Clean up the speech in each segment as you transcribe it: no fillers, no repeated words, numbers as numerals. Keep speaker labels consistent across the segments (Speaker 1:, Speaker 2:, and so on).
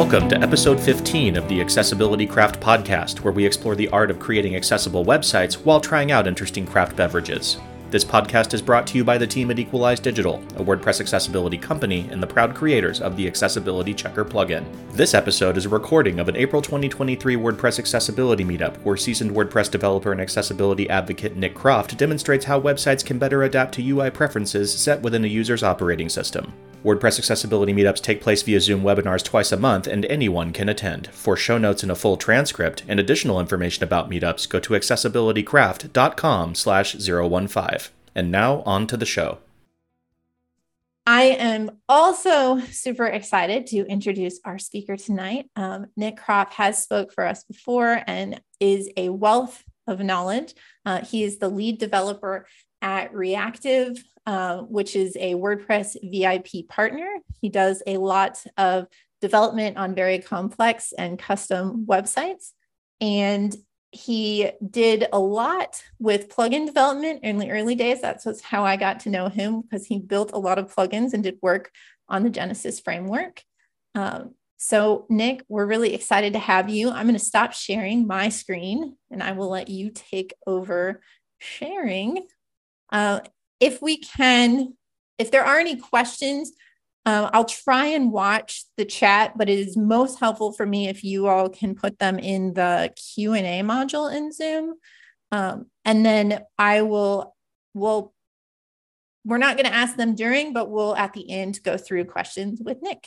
Speaker 1: Welcome to episode 15 of the Accessibility Craft Podcast, where we explore the art of creating accessible websites while trying out interesting craft beverages. This podcast is brought to you by the team at Equalize Digital, a WordPress accessibility company and the proud creators of the Accessibility Checker plugin. This episode is a recording of an April 2023 WordPress accessibility meetup, where seasoned WordPress developer and accessibility advocate Nick Croft demonstrates how websites can better adapt to UI preferences set within a user's operating system. WordPress accessibility meetups take place via Zoom webinars twice a month, and anyone can attend. For show notes and a full transcript and additional information about meetups, go to accessibilitycraft.com/015. And now on to the show.
Speaker 2: I am also super excited to introduce our speaker tonight. Nick Croft has spoke for us before and is a wealth of knowledge. He is the lead developer at Reactive, which is a WordPress VIP partner. He does a lot of development on very complex and custom websites. And he did a lot with plugin development in the early days. That's how I got to know him, because he built a lot of plugins and did work on the Genesis framework. So Nick, we're really excited to have you. I'm going to stop sharing my screen and I will let you take over sharing. If there are any questions, I'll try and watch the chat, but it is most helpful for me if you all can put them in the Q&A module in Zoom. And then we're not going to ask them during, but we'll at the end go through questions with Nick.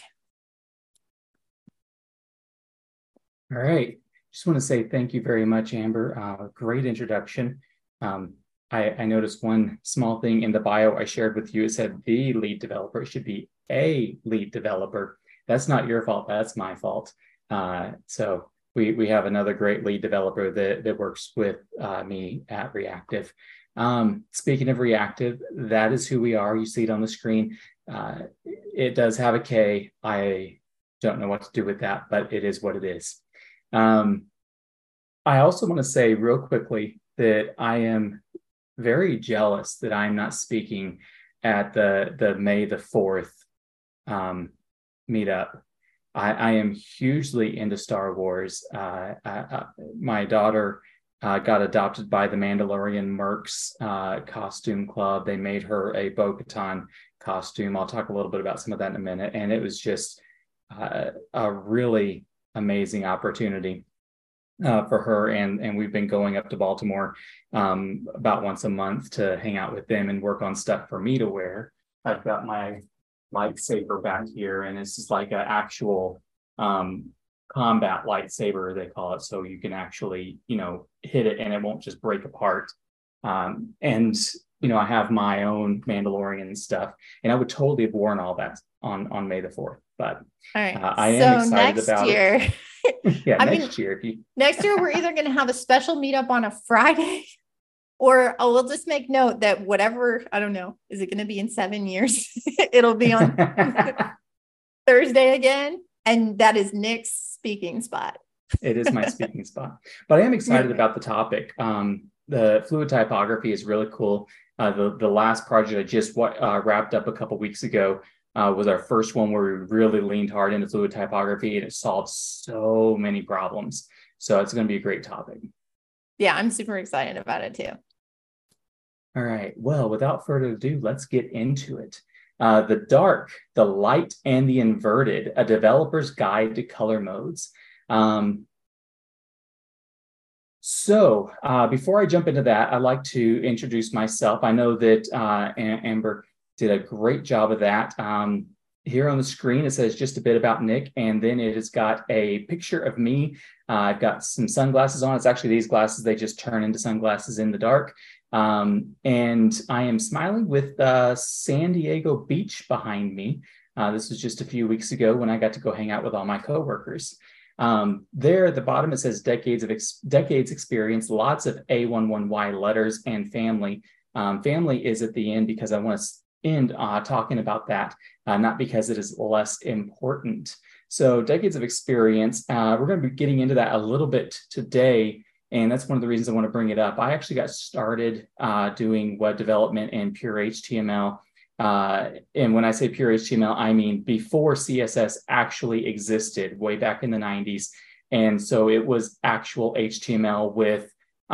Speaker 3: All right. Just want to say thank you very much, Amber. Great introduction. I noticed one small thing in the bio I shared with you. It said the lead developer. It should be a lead developer. That's not your fault. That's my fault. So we have another great lead developer that works with me at Reactive. Speaking of Reactive, that is who we are. You see it on the screen. It does have a K. I don't know what to do with that, but it is what it is. I also want to say real quickly that I am very jealous that I'm not speaking at the May the 4th meetup. I am hugely into Star Wars. My daughter got adopted by the Mandalorian Mercs costume club. They made her a Bo-Katan costume. I'll talk a little bit about some of that in a minute. And it was just a really amazing opportunity for her, and we've been going up to Baltimore about once a month to hang out with them and work on stuff for me to wear. I've got my lightsaber back here, and this is like an actual combat lightsaber, they call it, so you can actually hit it and it won't just break apart. And I have my own Mandalorian stuff, and I would totally have worn all that on May the 4th, but
Speaker 2: all right.
Speaker 3: I am excited about it. Yeah, next year.
Speaker 2: Next year, we're either going to have a special meetup on a Friday, or we'll just make note that whatever, I don't know, is it going to be in 7 years? It'll be on Thursday again. And that is Nick's speaking spot.
Speaker 3: It is my speaking spot. But I am excited about the topic. The fluid typography is really cool. The last project I just wrapped up a couple weeks ago was our first one where we really leaned hard into fluid typography, and it solved so many problems. So it's going to be a great topic.
Speaker 2: Yeah, I'm super excited about it too.
Speaker 3: All right. Well, without further ado, let's get into it. The dark, the light, and the inverted, a developer's guide to color modes. So before I jump into that, I'd like to introduce myself. I know that Amber did a great job of that. Here on the screen, it says just a bit about Nick, and then it has got a picture of me. I've got some sunglasses on. It's actually these glasses. They just turn into sunglasses in the dark. And I am smiling with San Diego Beach behind me. This was just a few weeks ago when I got to go hang out with all my coworkers. There at the bottom, it says decades experience, lots of A11Y letters, and family. Family is at the end because I want to end talking about that, not because it is less important. So decades of experience, we're going to be getting into that a little bit today. And that's one of the reasons I want to bring it up. I actually got started doing web development and pure HTML And when I say pure HTML, I mean before CSS actually existed way back in the 90s. And so it was actual HTML with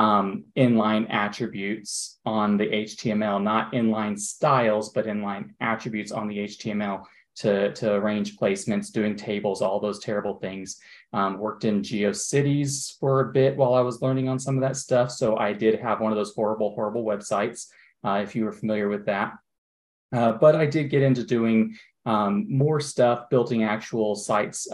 Speaker 3: inline attributes on the HTML, not inline styles, but inline attributes on the HTML to arrange placements, doing tables, all those terrible things. Worked in GeoCities for a bit while I was learning on some of that stuff. So I did have one of those horrible, horrible websites, if you were familiar with that. But I did get into doing more stuff, building actual sites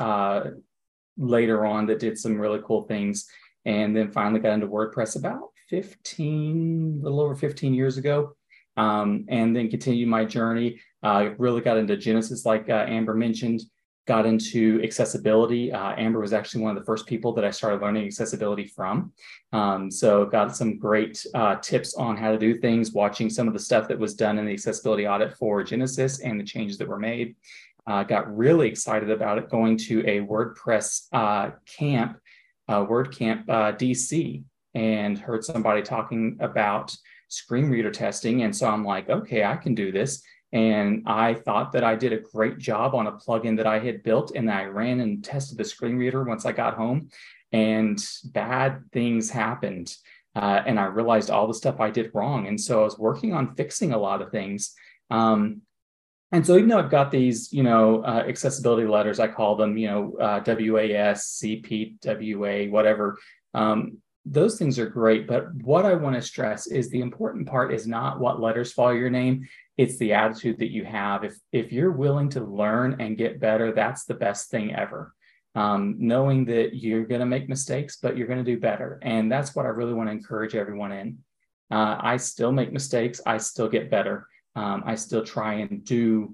Speaker 3: later on that did some really cool things. And then finally got into WordPress about a little over 15 years ago. And then continued my journey. Really got into Genesis, like Amber mentioned, got into accessibility. Amber was actually one of the first people that I started learning accessibility from. So got some great tips on how to do things, watching some of the stuff that was done in the accessibility audit for Genesis and the changes that were made. Got really excited about it, going to a WordPress camp, WordCamp DC, and heard somebody talking about screen reader testing. And so I'm like, okay, I can do this. And I thought that I did a great job on a plugin that I had built. And I ran and tested the screen reader once I got home, and bad things happened. And I realized all the stuff I did wrong. And so I was working on fixing a lot of things. And so even though I've got these, accessibility letters, I call them, WAS, CP, WA, whatever, those things are great. But what I want to stress is the important part is not what letters follow your name. It's the attitude that you have. If you're willing to learn and get better, that's the best thing ever. Knowing that you're going to make mistakes, but you're going to do better. And that's what I really want to encourage everyone in. I still make mistakes. I still get better. I still try and do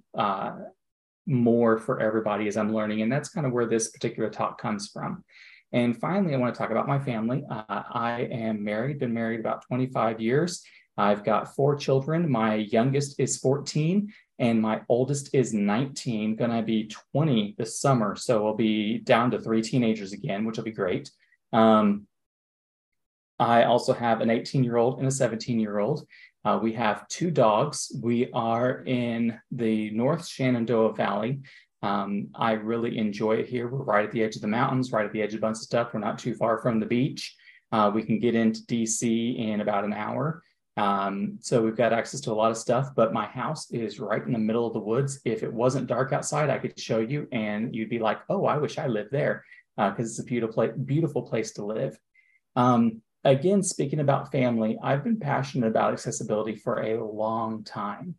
Speaker 3: more for everybody as I'm learning. And that's kind of where this particular talk comes from. And finally, I want to talk about my family. I am married, been married about 25 years. I've got 4 children. My youngest is 14 and my oldest is 19, going to be 20 this summer. So we'll be down to 3 teenagers again, which will be great. I also have an 18-year-old and a 17-year-old. We have 2 dogs. We are in the North Shenandoah Valley. I really enjoy it here. We're right at the edge of the mountains, right at the edge of a bunch of stuff. We're not too far from the beach. We can get into DC in about an hour. So we've got access to a lot of stuff, but my house is right in the middle of the woods. If it wasn't dark outside, I could show you and you'd be like, oh, I wish I lived there, because it's a beautiful place to live. Again, speaking about family, I've been passionate about accessibility for a long time.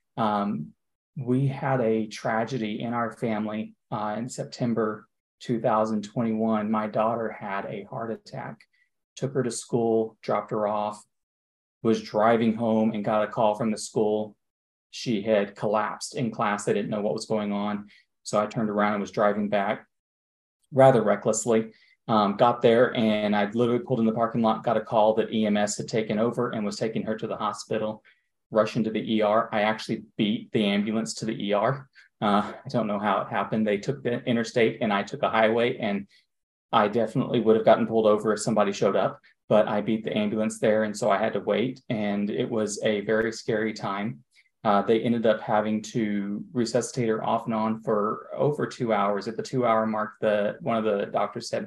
Speaker 3: We had a tragedy in our family in September 2021. My daughter had a heart attack, took her to school, dropped her off, was driving home and got a call from the school. She had collapsed in class. They didn't know what was going on. So I turned around and was driving back rather recklessly. Got there and I literally pulled in the parking lot, got a call that EMS had taken over and was taking her to the hospital. Rush into the ER. I actually beat the ambulance to the ER. I don't know how it happened. They took the interstate and I took a highway, and I definitely would have gotten pulled over if somebody showed up, but I beat the ambulance there. And so I had to wait, and it was a very scary time. They ended up having to resuscitate her off and on for over 2 hours. At the 2-hour mark, one of the doctors said,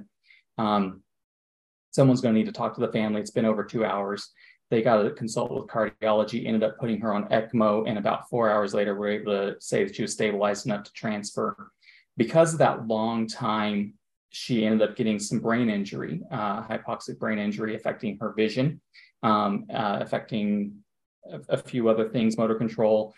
Speaker 3: someone's going to need to talk to the family. It's been over 2 hours. They got to consult with cardiology, ended up putting her on ECMO, and about 4 hours later, were able to say that she was stabilized enough to transfer. Because of that long time, she ended up getting some brain injury, hypoxic brain injury, affecting her vision, affecting a few other things, motor control.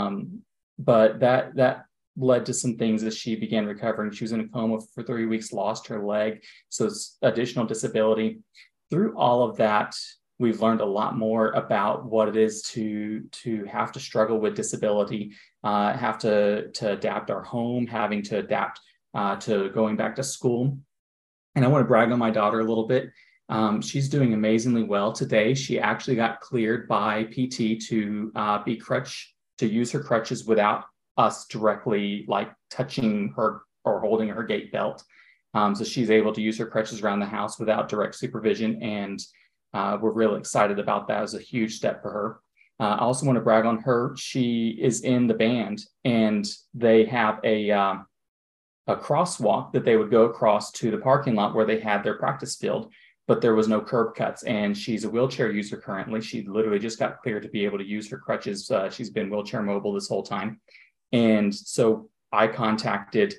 Speaker 3: But that led to some things as she began recovering. She was in a coma for 3 weeks, lost her leg, so it's additional disability. Through all of that, we've learned a lot more about what it is to have to struggle with disability, have to adapt our home, having to adapt to going back to school. And I want to brag on my daughter a little bit. She's doing amazingly well today. She actually got cleared by PT to use her crutches without us directly like touching her or holding her gait belt. So she's able to use her crutches around the house without direct supervision. And we're really excited about that. It was a huge step for I also want to brag on her. She is in the band, and they have a crosswalk that they would go across to the parking lot where they had their practice field, but there was no curb cuts. And she's a wheelchair user currently. She literally just got cleared to be able to use her crutches. She's been wheelchair mobile this whole time. And so I contacted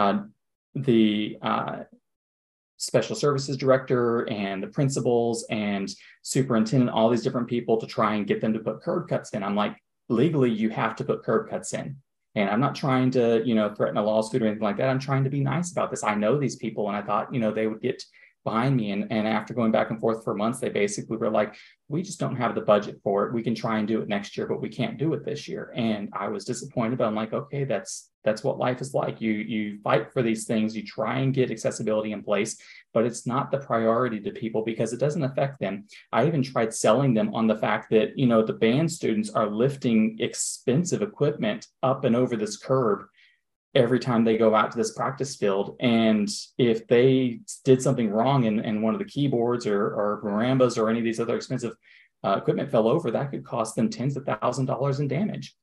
Speaker 3: the special services director and the principals and superintendent, all these different people to try and get them to put curb cuts in. I'm like, legally, you have to put curb cuts in. And I'm not trying to, threaten a lawsuit or anything like that. I'm trying to be nice about this. I know these people, and I thought, they would get behind me. And after going back and forth for months, they basically were like, we just don't have the budget for it. We can try and do it next year, but we can't do it this year. And I was disappointed, but I'm like, okay, that's what life is like. You fight for these things, you try and get accessibility in place, but it's not the priority to people because it doesn't affect them. I even tried selling them on the fact that, the band students are lifting expensive equipment up and over this curb every time they go out to this practice field. And if they did something wrong and one of the keyboards or marimbas or any of these other expensive equipment fell over, that could cost them tens of thousands of dollars in damage.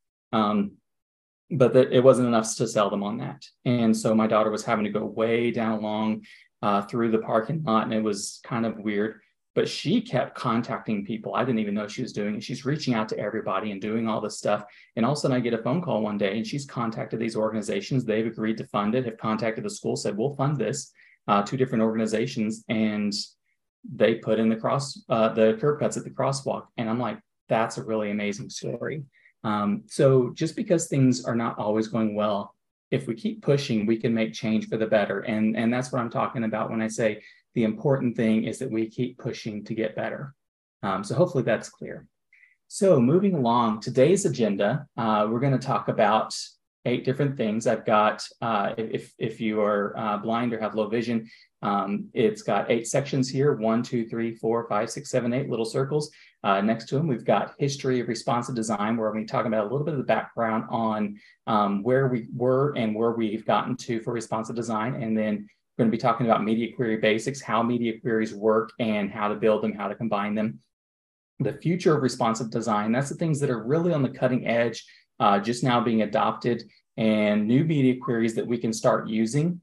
Speaker 3: But it wasn't enough to sell them on that. And so my daughter was having to go way down along through the parking lot, and it was kind of weird. But she kept contacting people. I didn't even know she was doing it. She's reaching out to everybody and doing all this stuff. And all of a sudden I get a phone call one day, and she's contacted these organizations. They've agreed to fund it, have contacted the school, said, we'll fund this, 2 different organizations. And they put in the curb cuts at the crosswalk. And I'm like, that's a really amazing story. So just because things are not always going well, if we keep pushing, we can make change for the better. And that's what I'm talking about when I say the important thing is that we keep pushing to get better. So hopefully that's clear. So moving along, today's agenda, we're going to talk about 8 different things. I've got, if you are blind or have low vision, it's got 8 sections here, 1, 2, 3, 4, 5, 6, 7, 8 little circles. Next to them, we've got history of responsive design, where we're talking about a little bit of the background on where we were and where we've gotten to for responsive design. And then we're going to be talking about media query basics, how media queries work and how to build them, how to combine them. The future of responsive design, that's the things that are really on the cutting edge, just now being adopted, and new media queries that we can start using.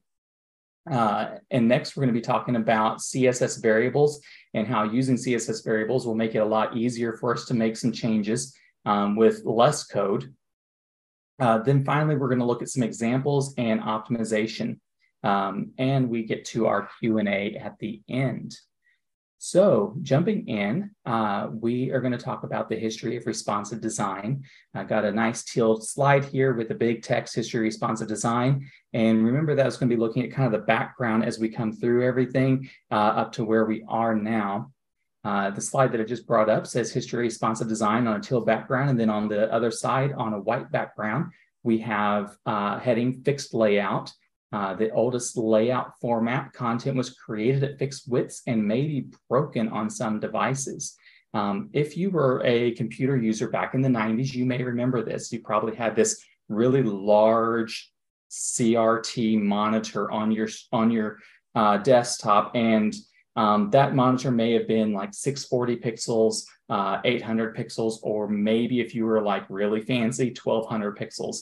Speaker 3: And next, we're going to be talking about CSS variables and how using CSS variables will make it a lot easier for us to make some changes with less code. Then finally, we're going to look at some examples and optimization. And we get to our Q&A at the end. So jumping in, we are going to talk about the history of responsive design. I got a nice teal slide here with a big text, history of responsive design. And remember that I was going to be looking at kind of the background as we come through everything up to where we are now. The slide that I just brought up says history of responsive design on a teal background. And then on the other side, on a white background, we have heading fixed layout. The oldest layout format content was created at fixed widths and may be broken on some devices. If you were a computer user back in the 90s, you may remember this. You probably had this really large CRT monitor on your desktop, and that monitor may have been like 640 pixels, 800 pixels, or maybe if you were like really fancy, 1200 pixels.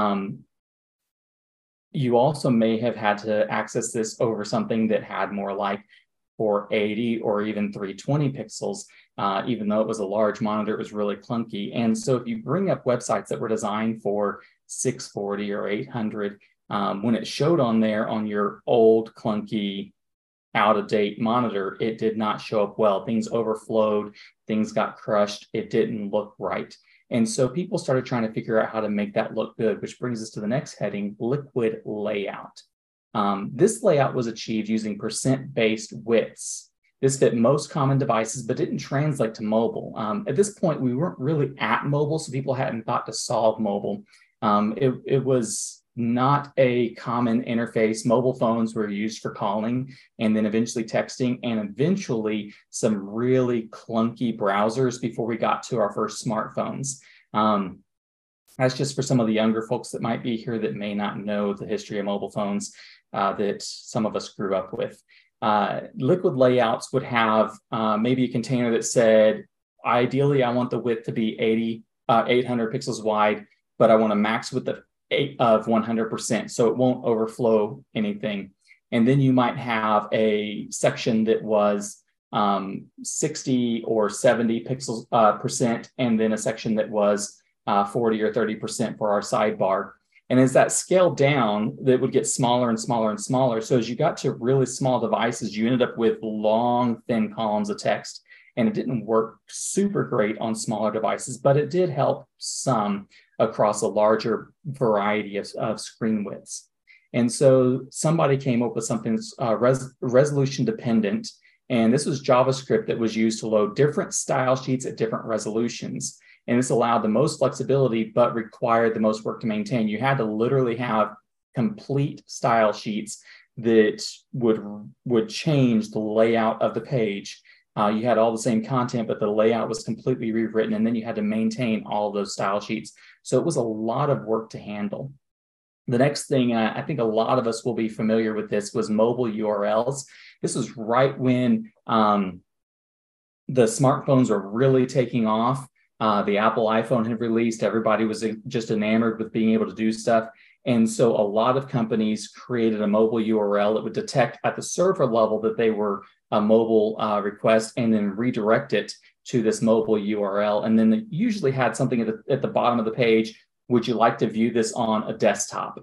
Speaker 3: You also may have had to access this over something that had more like 480 or even 320 pixels. Even though it was a large monitor, it was really clunky. And so if you bring up websites that were designed for 640 or 800, when it showed on there on your old clunky out-of-date monitor, it did not show up well. Things overflowed, things got crushed, it didn't look right. And so people started trying to figure out how to make that look good, which brings us to the next heading, liquid layout. This layout was achieved using percent-based widths. This fit most common devices, but didn't translate to mobile. At this point, we weren't really at mobile, so people hadn't thought to solve mobile. It was not a common interface. Mobile phones were used for calling and then eventually texting, and eventually some really clunky browsers before we got to our first smartphones. That's just for some of the younger folks that might be here that may not know the history of mobile phones that some of us grew up with. Liquid layouts would have maybe a container that said ideally I want the width to be 800 pixels wide, but I want a max width of 100%, so it won't overflow anything. And then you might have a section that was 60 or 70 pixels percent, and then a section that was 40 or 30% for our sidebar. And as that scaled down, that would get smaller and smaller and smaller. So as you got to really small devices, you ended up with long, thin columns of text. And it didn't work super great on smaller devices, but it did help some across a larger variety of screen widths. And so somebody came up with something that's resolution dependent. And this was JavaScript that was used to load different style sheets at different resolutions. And this allowed the most flexibility, but required the most work to maintain. You had to literally have complete style sheets that would change the layout of the page. You had all the same content, but the layout was completely rewritten, and then you had to maintain all of those style sheets. So it was a lot of work to handle. The next thing, I think a lot of us will be familiar with this, was mobile URLs. This was right when the smartphones were really taking off. The Apple iPhone had released. Everybody was just enamored with being able to do stuff. And so a lot of companies created a mobile URL that would detect at the server level that they were a mobile request, and then redirect it to this mobile URL. And then they usually had something at the bottom of the page. Would you like to view this on a desktop?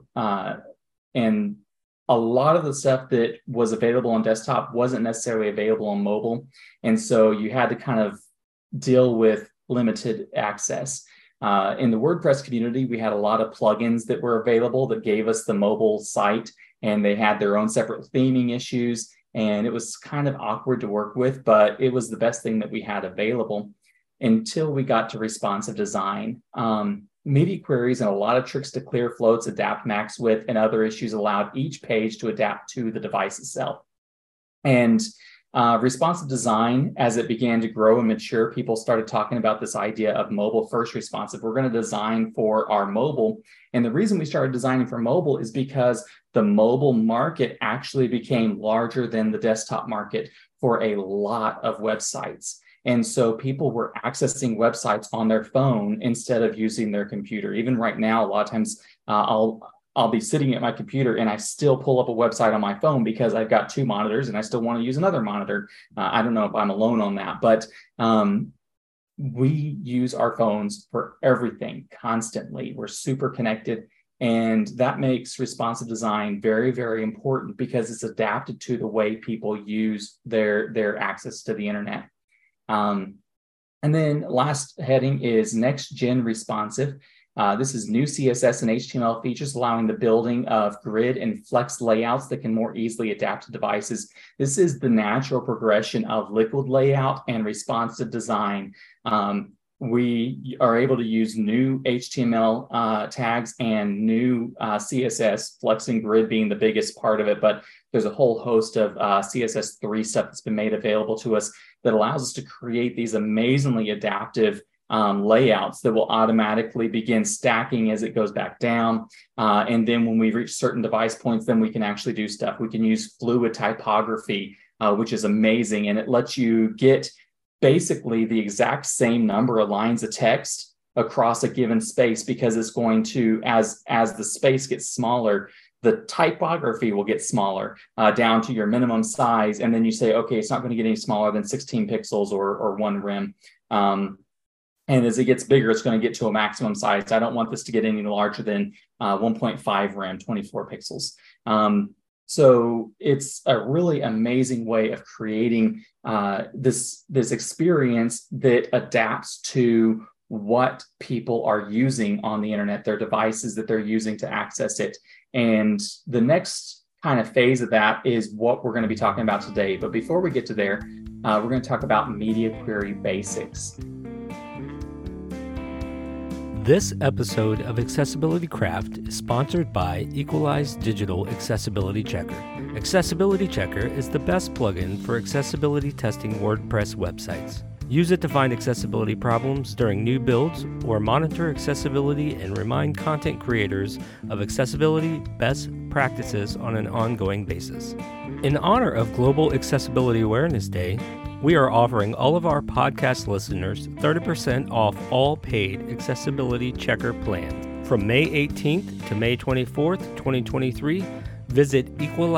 Speaker 3: And a lot of the stuff that was available on desktop wasn't necessarily available on mobile. And so you had to kind of deal with limited access. In the WordPress community, we had a lot of plugins that were available that gave us the mobile site, and they had their own separate theming issues. And it was kind of awkward to work with, but it was the best thing that we had available until we got to responsive design. MIDI queries and a lot of tricks to clear floats, adapt max width, and other issues allowed each page to adapt to the device itself. And responsive design, as it began to grow and mature, people started talking about this idea of mobile first responsive. We're going to design for our mobile. And the reason we started designing for mobile is because the mobile market actually became larger than the desktop market for a lot of websites. And so people were accessing websites on their phone instead of using their computer. Even right now, a lot of times I'll be sitting at my computer and I still pull up a website on my phone because I've got two monitors and I still want to use another monitor. I don't know if I'm alone on that, but we use our phones for everything constantly. We're super connected. And that makes responsive design very, very important because it's adapted to the way people use their access to the internet. And then last heading is next gen responsive. This is new CSS and HTML features allowing the building of grid and flex layouts that can more easily adapt to devices. This is the natural progression of liquid layout and responsive design. We are able to use new HTML tags and new CSS, flex and grid being the biggest part of it, but there's a whole host of CSS3 stuff that's been made available to us that allows us to create these amazingly adaptive layouts that will automatically begin stacking as it goes back down. And then when we reach certain device points, then we can actually do stuff. We can use fluid typography, which is amazing. And it lets you get basically the exact same number of lines of text across a given space, because it's going to, as the space gets smaller, the typography will get smaller down to your minimum size. And then you say, okay, it's not going to get any smaller than 16 pixels or one rem. And as it gets bigger, it's going to get to a maximum size. I don't want this to get any larger than 1.5 rem, 24 pixels. So it's a really amazing way of creating this experience that adapts to what people are using on the internet, their devices that they're using to access it. And the next kind of phase of that is what we're going to be talking about today. But before we get to there, we're going to talk about media query basics.
Speaker 4: This episode of Accessibility Craft is sponsored by Equalized Digital Accessibility Checker. Accessibility Checker is the best plugin for accessibility testing WordPress websites. Use it to find accessibility problems during new builds or monitor accessibility and remind content creators of accessibility best practices on an ongoing basis. In honor of Global Accessibility Awareness Day, We are offering all of our podcast listeners 30% off all paid Accessibility Checker plans. From May 18th to May 24th, 2023, visit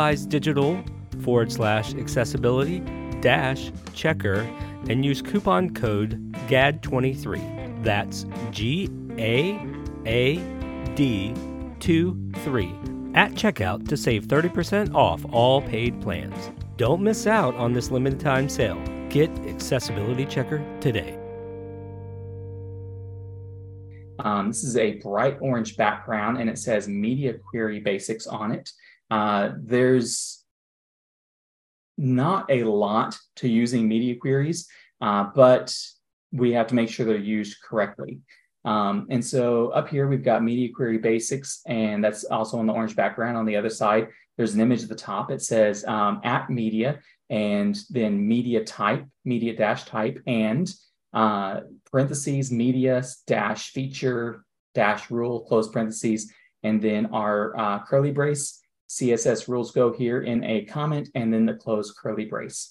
Speaker 4: equalizedigital.com/accessibility-checker and use coupon code GAD23. That's GAAD23 at checkout to save 30% off all paid plans. Don't miss out on this limited time sale. Get Accessibility Checker today.
Speaker 3: This is a bright orange background and it says Media Query Basics on it. There's not a lot to using media queries, but we have to make sure they're used correctly. And so up here, we've got Media Query Basics, and that's also on the orange background. On the other side, there's an image at the top. It says at media, and then media type, media dash type, and parentheses, media dash feature dash rule, close parentheses, and then our curly brace. CSS rules go here in a comment, and then the close curly brace.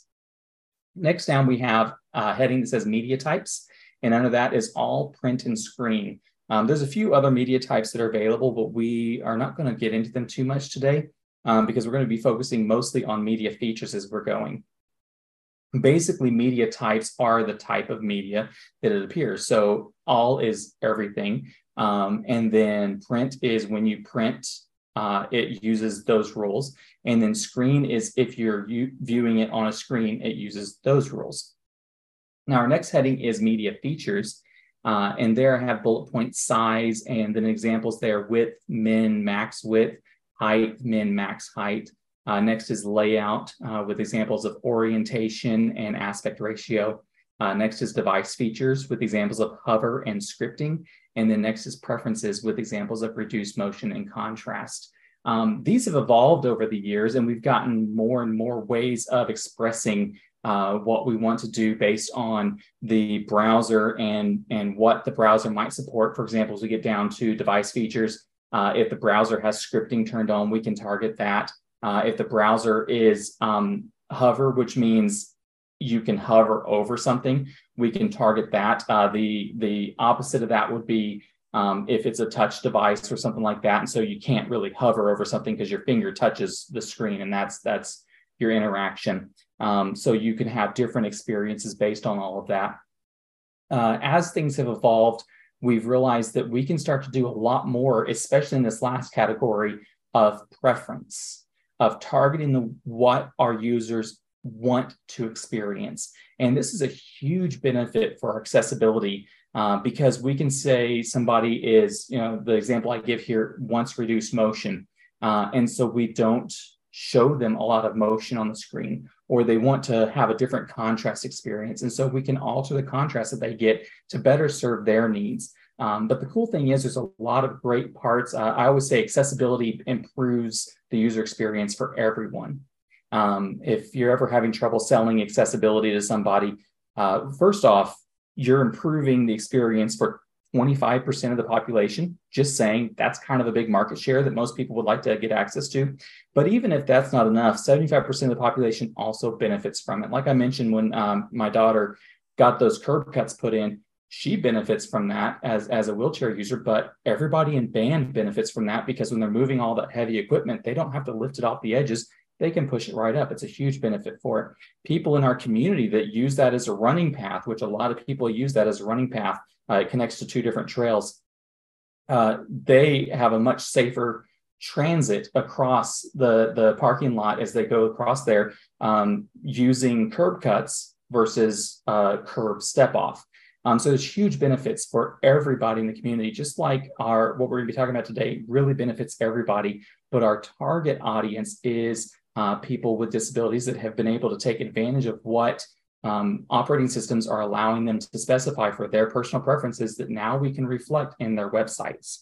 Speaker 3: Next down, we have a heading that says media types, and under that is all print and screen. There's a few other media types that are available, but we are not going to get into them too much today because we're going to be focusing mostly on media features as we're going. Basically, media types are the type of media that it appears. So all is everything. And then print is when you print, it uses those rules. And then screen is if you're viewing it on a screen, it uses those rules. Now, our next heading is media features. And there I have bullet point size and then examples there: width, min, max width, height, min, max height. Next is layout with examples of orientation and aspect ratio. Next is device features with examples of hover and scripting. And then next is preferences with examples of reduced motion and contrast. These have evolved over the years, and we've gotten more and more ways of expressing what we want to do based on the browser and what the browser might support. For example, as we get down to device features, if the browser has scripting turned on, we can target that. If the browser is hover, which means you can hover over something, we can target that. The opposite of that would be if it's a touch device or something like that. And so you can't really hover over something because your finger touches the screen, and that's your interaction. So you can have different experiences based on all of that. As things have evolved, we've realized that we can start to do a lot more, especially in this last category of preference, of targeting what our users want to experience. And this is a huge benefit for accessibility because we can say somebody is, the example I give here, wants reduced motion. And so we don't show them a lot of motion on the screen, or they want to have a different contrast experience. And so we can alter the contrast that they get to better serve their needs. But the cool thing is there's a lot of great parts. I always say accessibility improves the user experience for everyone. If you're ever having trouble selling accessibility to somebody, first off, you're improving the experience for 25% of the population. Just saying, that's kind of a big market share that most people would like to get access to. But even if that's not enough, 75% of the population also benefits from it. Like I mentioned, when my daughter got those curb cuts put in, she benefits from that as a wheelchair user, but everybody in band benefits from that because when they're moving all that heavy equipment, they don't have to lift it off the edges. They can push it right up. It's a huge benefit for it. People in our community that use that as a running path, which a lot of people use that as a running path, it connects to 2 different trails. They have a much safer transit across the parking lot as they go across there using curb cuts versus curb step off. So there's huge benefits for everybody in the community, just like what we're going to be talking about today really benefits everybody. But our target audience is people with disabilities that have been able to take advantage of what operating systems are allowing them to specify for their personal preferences that now we can reflect in their websites.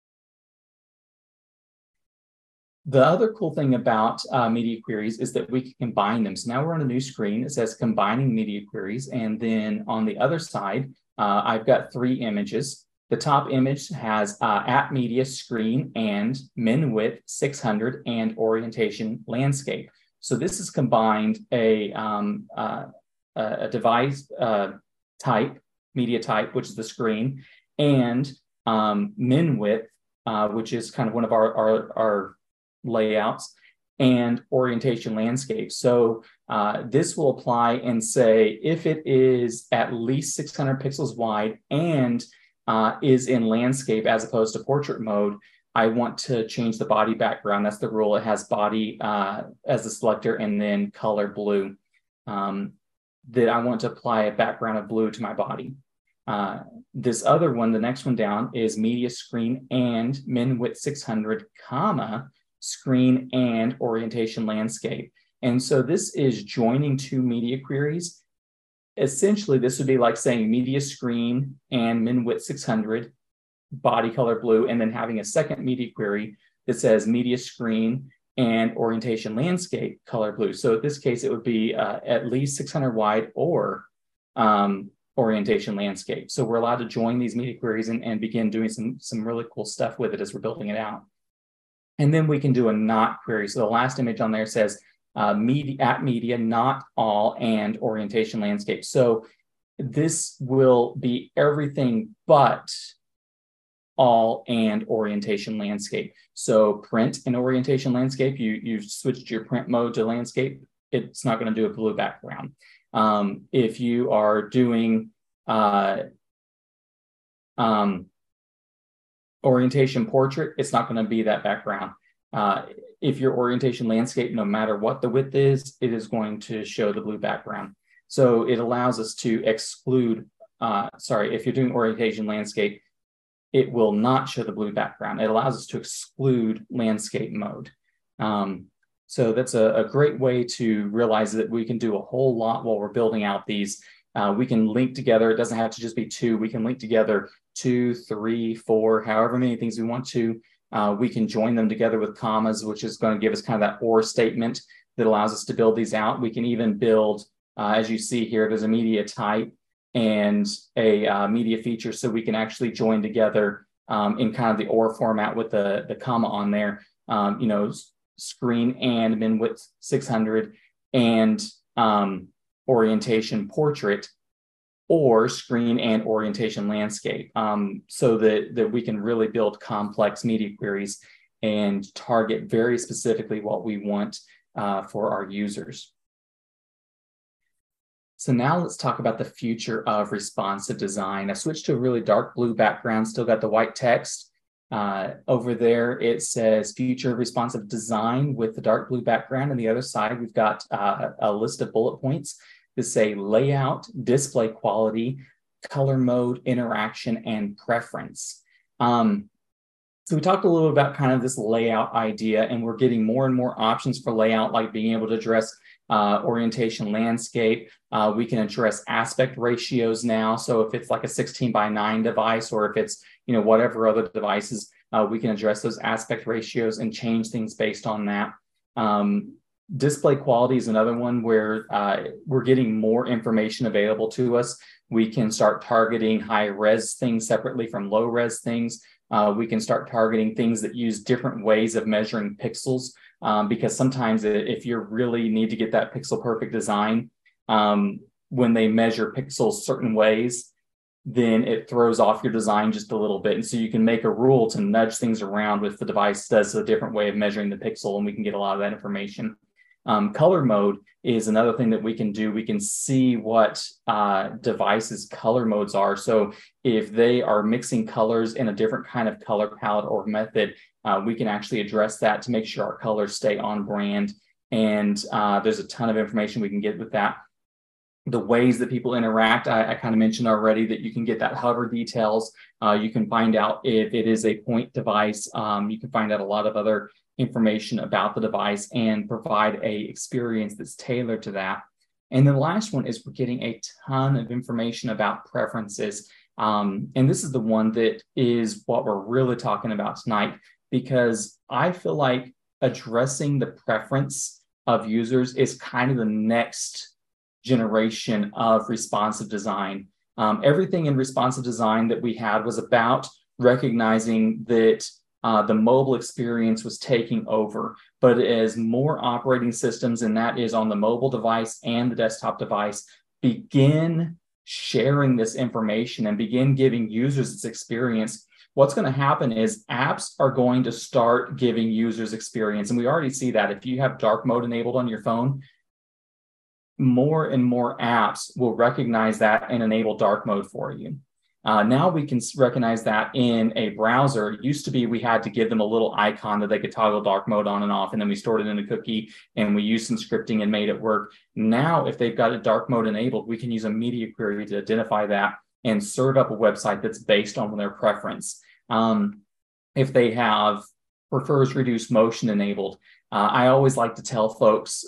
Speaker 3: The other cool thing about media queries is that we can combine them. So now we're on a new screen. It says combining media queries. And then on the other side, I've got 3 images. The top image has at media screen and min width 600 and orientation landscape. So this has combined a device type, media type, which is the screen, and min width, which is kind of one of our layouts, and orientation landscape. So this will apply and say if it is at least 600 pixels wide and is in landscape as opposed to portrait mode, I want to change the body background. That's the rule. It has body as the selector and then color blue. That I want to apply a background of blue to my body. This other one, the next one down, is media screen and min width 600, comma, screen and orientation landscape. And so this is joining two media queries. Essentially, this would be like saying media screen and min width 600, body color blue, and then having a second media query that says media screen and orientation landscape color blue. So in this case, it would be at least 600 wide or orientation landscape. So we're allowed to join these media queries and begin doing some really cool stuff with it as we're building it out. And then we can do a not query. So the last image on there says media, not all, and orientation landscape. So this will be everything but all and orientation landscape. So print and orientation landscape, you switched your print mode to landscape, it's not going to do a blue background. If you are doing orientation portrait, it's not going to be that background. If your orientation landscape, no matter what the width is, it is going to show the blue background. So it allows us to exclude, if you're doing orientation landscape, it will not show the blue background. It allows us to exclude landscape mode. So that's a great way to realize that we can do a whole lot while we're building out these. We can link together. It doesn't have to just be two. We can link together 2, 3, 4, however many things we want to. We can join them together with commas, which is going to give us kind of that or statement that allows us to build these out. We can even build, as you see here, there's a media type and a media feature, so we can actually join together in kind of the or format with the comma on there, screen and min width 600 and orientation portrait, or screen and orientation landscape, so that we can really build complex media queries and target very specifically what we want for our users. So now let's talk about the future of responsive design. I switched to a really dark blue background, still got the white text. Over there, it says future of responsive design with the dark blue background. On the other side, we've got a list of bullet points that say layout, display quality, color mode, interaction, and preference. So we talked a little about kind of this layout idea, and we're getting more and more options for layout, like being able to address orientation landscape. We can address aspect ratios now. So if it's like a 16:9 device, or if it's, whatever other devices, we can address those aspect ratios and change things based on that. Display quality is another one where we're getting more information available to us. We can start targeting high res things separately from low res things. We can start targeting things that use different ways of measuring pixels, because sometimes if you really need to get that pixel perfect design, when they measure pixels certain ways, then it throws off your design just a little bit. And so you can make a rule to nudge things around if the device does a different way of measuring the pixel, and we can get a lot of that information. Color mode is another thing that we can do. We can see what devices' color modes are. So if they are mixing colors in a different kind of color palette or method, we can actually address that to make sure our colors stay on brand. And there's a ton of information we can get with that. The ways that people interact, I kind of mentioned already that you can get that hover details. You can find out if it is a point device. You can find out a lot of other information about the device and provide a experience that's tailored to that. And then the last one is we're getting a ton of information about preferences. And this is the one that is what we're really talking about tonight, because I feel like addressing the preference of users is kind of the next generation of responsive design. Everything in responsive design that we had was about recognizing that the mobile experience was taking over, but as more operating systems, and that is on the mobile device and the desktop device, begin sharing this information and begin giving users this experience, what's going to happen is apps are going to start giving users experience. And we already see that if you have dark mode enabled on your phone, more and more apps will recognize that and enable dark mode for you. Now we can recognize that in a browser. It used to be we had to give them a little icon that they could toggle dark mode on and off, and then we stored it in a cookie and we used some scripting and made it work. Now, if they've got a dark mode enabled, we can use a media query to identify that and serve up a website that's based on their preference. If they have prefers reduced motion enabled, I always like to tell folks,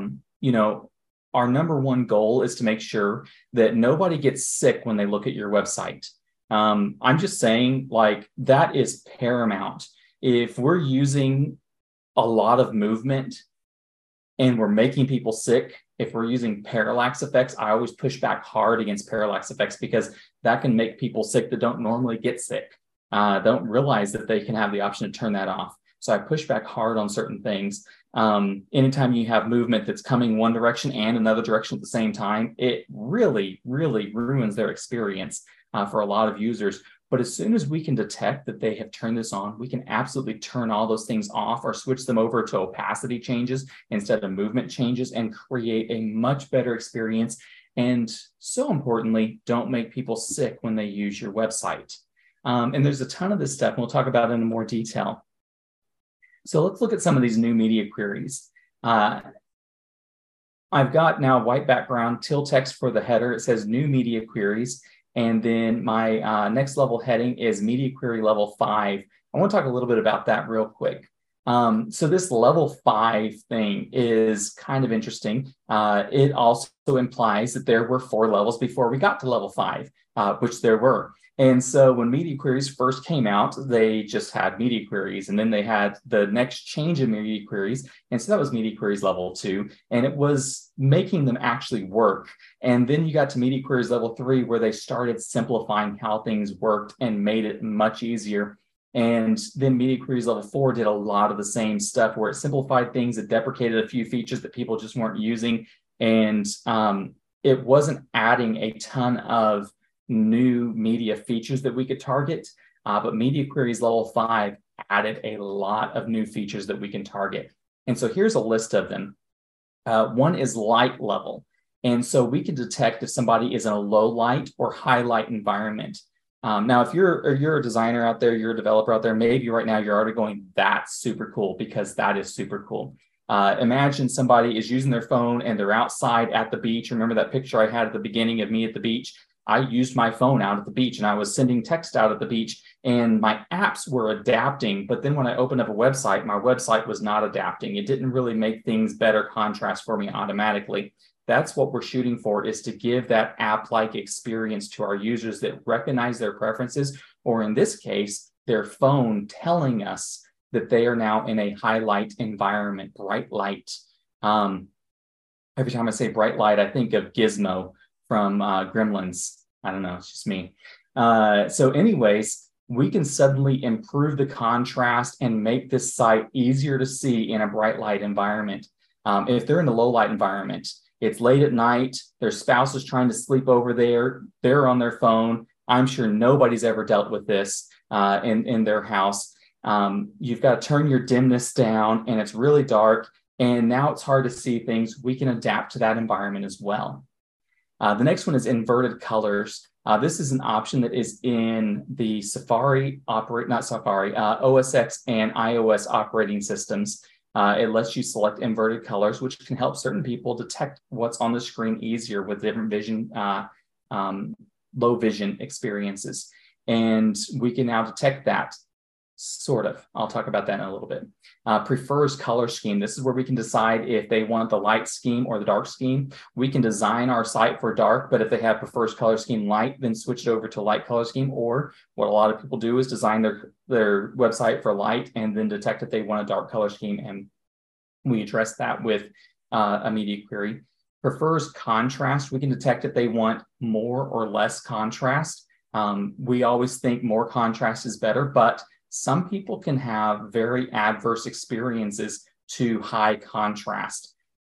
Speaker 3: our number one goal is to make sure that nobody gets sick when they look at your website. I'm just saying, like, that is paramount. If we're using a lot of movement and we're making people sick, if we're using parallax effects, I always push back hard against parallax effects because that can make people sick that don't normally get sick, don't realize that they can have the option to turn that off. So I push back hard on certain things. Anytime you have movement that's coming one direction and another direction at the same time, it really, really ruins their experience for a lot of users. But as soon as we can detect that they have turned this on, we can absolutely turn all those things off or switch them over to opacity changes instead of movement changes and create a much better experience. And so importantly, don't make people sick when they use your website. And there's a ton of this stuff, and we'll talk about it in more detail. So let's look at some of these new media queries. I've got now white background, till text for the header. It says new media queries. And then my next level heading is media query level 5. I want to talk a little bit about that real quick. So this level 5 thing is kind of interesting. It also implies that there were 4 levels before we got to level 5, which there were. And so when media queries first came out, they just had media queries, and then they had the next change in media queries. And so that was media queries level 2, and it was making them actually work. And then you got to media queries level 3, where they started simplifying how things worked and made it much easier. And then media queries level 4 did a lot of the same stuff, where it simplified things, it deprecated a few features that people just weren't using. And it wasn't adding a ton of new media features that we could target, but media queries level 5 added a lot of new features that we can target. And so here's a list of them. One is light level. And so we can detect if somebody is in a low light or high light environment. Now, if you're a designer out there, you're a developer out there, maybe right now you're already going, that's super cool, because that is super cool. Imagine somebody is using their phone and they're outside at the beach. Remember that picture I had at the beginning of me at the beach? I used my phone out at the beach and I was sending text out at the beach, and my apps were adapting. But then when I opened up a website, my website was not adapting. It didn't really make things better contrast for me automatically. That's what we're shooting for, is to give that app-like experience to our users that recognize their preferences, or in this case, their phone telling us that they are now in a highlight environment, bright light. Every time I say bright light, I think of Gizmo from Gremlins. I don't know, it's just me. So anyways, we can suddenly improve the contrast and make this site easier to see in a bright light environment. If they're in a low light environment, it's late at night, their spouse is trying to sleep over there, they're on their phone. I'm sure nobody's ever dealt with this in their house. You've got to turn your dimness down, and it's really dark, and now it's hard to see things. We can adapt to that environment as well. The next one is inverted colors. This is an option that is in the OS X and iOS operating systems. It lets you select inverted colors, which can help certain people detect what's on the screen easier with different vision, low vision experiences. And we can now detect that. Sort of. I'll talk about that in a little bit. Prefers color scheme. This is where we can decide if they want the light scheme or the dark scheme. We can design our site for dark, but if they have prefers color scheme light, then switch it over to light color scheme. Or what a lot of people do is design their website for light and then detect if they want a dark color scheme. And we address that with a media query. Prefers contrast. We can detect if they want more or less contrast. We always think more contrast is better, but some people can have very adverse experiences to high contrast.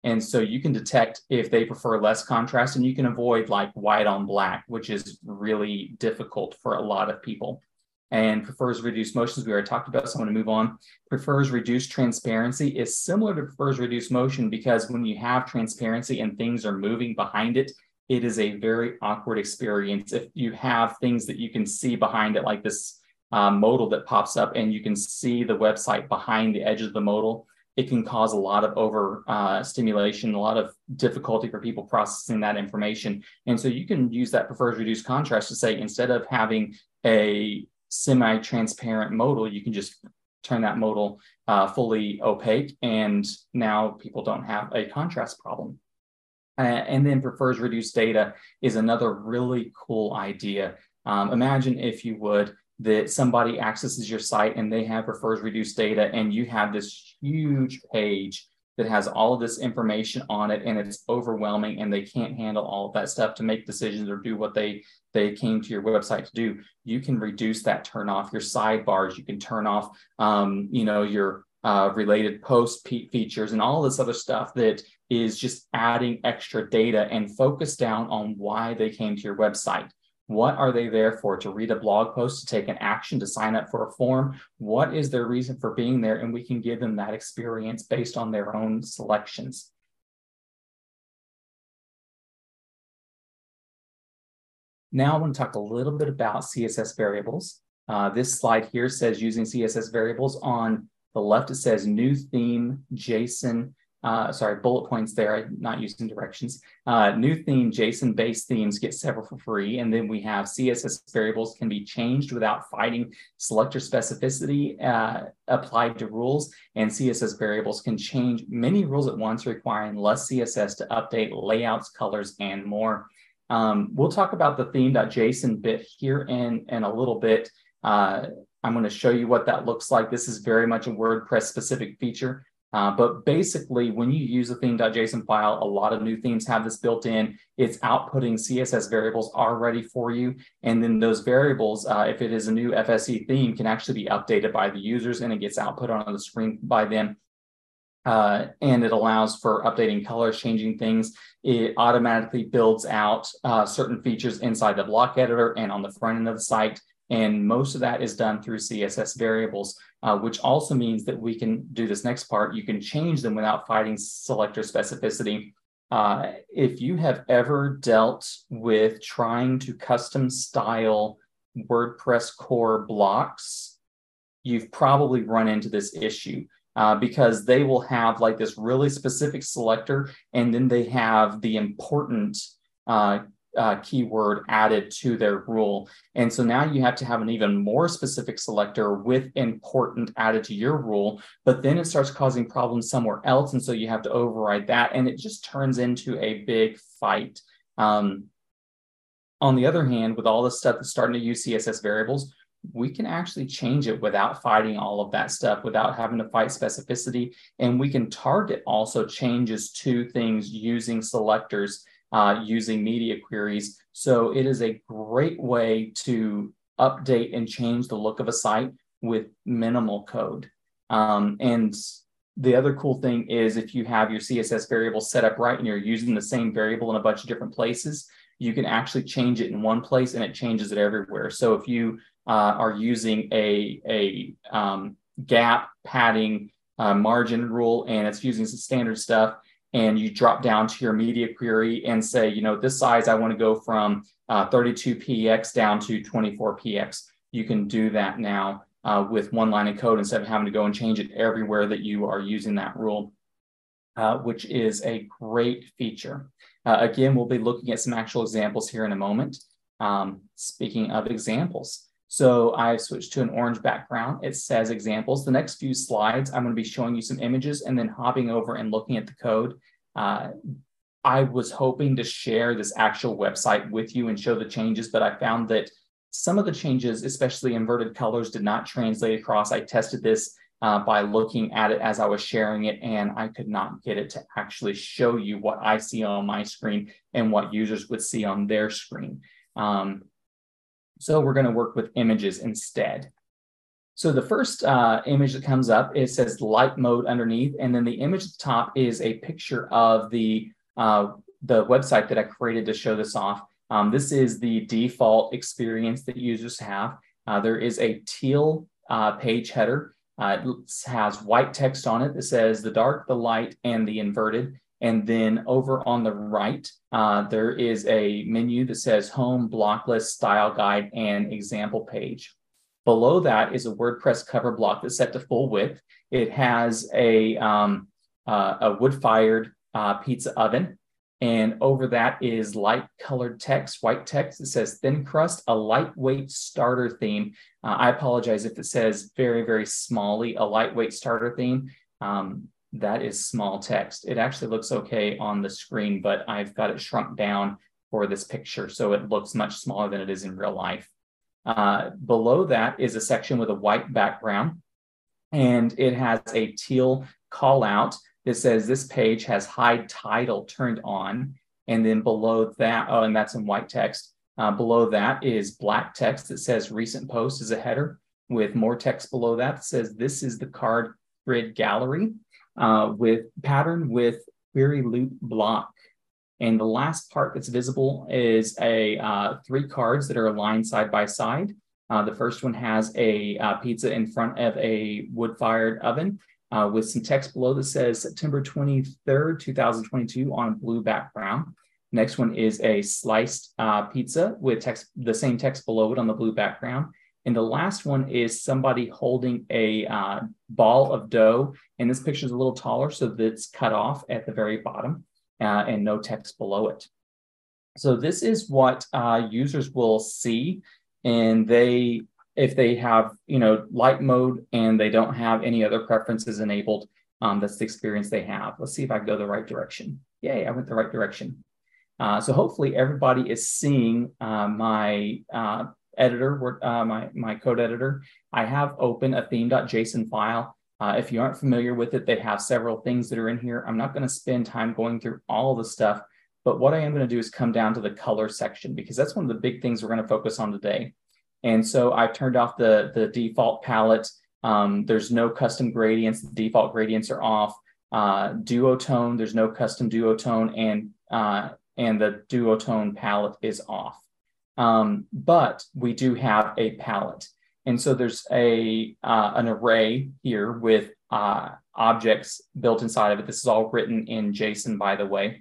Speaker 3: And so you can detect if they prefer less contrast, and you can avoid like white on black, which is really difficult for a lot of people. And prefers reduced motions, we already talked about, so I'm going to move on. Prefers reduced transparency is similar to prefers reduced motion, because when you have transparency and things are moving behind it, it is a very awkward experience. If you have things that you can see behind it, like this modal that pops up and you can see the website behind the edge of the modal, it can cause a lot of over stimulation, a lot of difficulty for people processing that information. And so you can use that prefers reduced contrast to say, instead of having a semi-transparent modal, you can just turn that modal fully opaque, and now people don't have a contrast problem. And then prefers reduced data is another really cool idea. Imagine, if you would, that somebody accesses your site and they have prefers reduced data, and you have this huge page that has all of this information on it, and it's overwhelming, and they can't handle all of that stuff to make decisions or do what they came to your website to do. You can reduce that, turn off your sidebars, you can turn off your related post features and all this other stuff that is just adding extra data, and focus down on why they came to your website. What are they there for? To read a blog post, to take an action, to sign up for a form? What is their reason for being there? And we can give them that experience based on their own selections. Now I want to talk a little bit about CSS variables. This slide here says using CSS variables. On the left, it says new theme, JSON, bullet points there, I'm not using directions. New theme, JSON-based themes get several for free. And then we have CSS variables can be changed without fighting selector specificity applied to rules. And CSS variables can change many rules at once, requiring less CSS to update layouts, colors, and more. We'll talk about the theme.json bit here in a little bit. I'm going to show you what that looks like. This is very much a WordPress specific feature. But basically, when you use a theme.json file, a lot of new themes have this built in. It's outputting CSS variables already for you. And then those variables, if it is a new FSE theme, can actually be updated by the users, and it gets output on the screen by them. And it allows for updating colors, changing things. It automatically builds out certain features inside the block editor and on the front end of the site. And most of that is done through CSS variables, which also means that we can do this next part. You can change them without fighting selector specificity. If you have ever dealt with trying to custom style WordPress core blocks, you've probably run into this issue. Because they will have like this really specific selector, and then they have the important keyword added to their rule. And so now you have to have an even more specific selector with important added to your rule, but then it starts causing problems somewhere else. And so you have to override that, and it just turns into a big fight. On the other hand, with all this stuff that's starting to use CSS variables, we can actually change it without fighting all of that stuff, without having to fight specificity. And we can target also changes to things using selectors, using media queries. So it is a great way to update and change the look of a site with minimal code. And the other cool thing is, if you have your CSS variable set up right and you're using the same variable in a bunch of different places, you can actually change it in one place and it changes it everywhere. So if you are using a gap padding margin rule, and it's using some standard stuff, and you drop down to your media query and say, this size, I want to go from 32px down to 24px. You can do that now with one line of code, instead of having to go and change it everywhere that you are using that rule, which is a great feature. Again, we'll be looking at some actual examples here in a moment. Speaking of examples, so I've switched to an orange background. It says examples. The next few slides, I'm going to be showing you some images and then hopping over and looking at the code. I was hoping to share this actual website with you and show the changes, but I found that some of the changes, especially inverted colors, did not translate across. I tested this by looking at it as I was sharing it, and I could not get it to actually show you what I see on my screen and what users would see on their screen. So we're going to work with images instead. So the first image that comes up, it says light mode underneath, and then the image at the top is a picture of the website that I created to show this off. This is the default experience that users have. There is a teal page header. It has white text on it that says the dark, the light, and the inverted. And then over on the right, there is a menu that says home, block list, style guide, and example page. Below that is a WordPress cover block that's set to full width. It has a wood-fired pizza oven. And over that is light colored text, white text. It says thin crust, a lightweight starter theme. I apologize if it says very, very smally, a lightweight starter theme. That is small text. It actually looks okay on the screen, but I've got it shrunk down for this picture, so it looks much smaller than it is in real life. Below that is a section with a white background, and it has a teal call out that says this page has hide title turned on. And then below that, oh, and that's in white text. Below that is black text that says recent post as a header, with more text below that says this is the card grid gallery with pattern with query loop block. And the last part that's visible is a 3 cards that are aligned side by side. The first one has a pizza in front of a wood-fired oven with some text below that says September 23rd, 2022 on a blue background. Next one is a sliced pizza with text, the same text below it on the blue background. And the last one is somebody holding a ball of dough. And this picture is a little taller, so that it's cut off at the very bottom. And no text below it. So this is what users will see, and if they have light mode and they don't have any other preferences enabled, that's the experience they have. Let's see if I go the right direction. Yay, I went the right direction. So hopefully everybody is seeing my editor, my code editor. I have open a theme.json file. If you aren't familiar with it, they have several things that are in here. I'm not going to spend time going through all the stuff, but what I am going to do is come down to the color section, because that's one of the big things we're going to focus on today. And so I've turned off the default palette. There's no custom gradients. The default gradients are off. Duotone, there's no custom duotone, and the duotone palette is off. But we do have a palette. And so there's an array here with objects built inside of it. This is all written in JSON, by the way.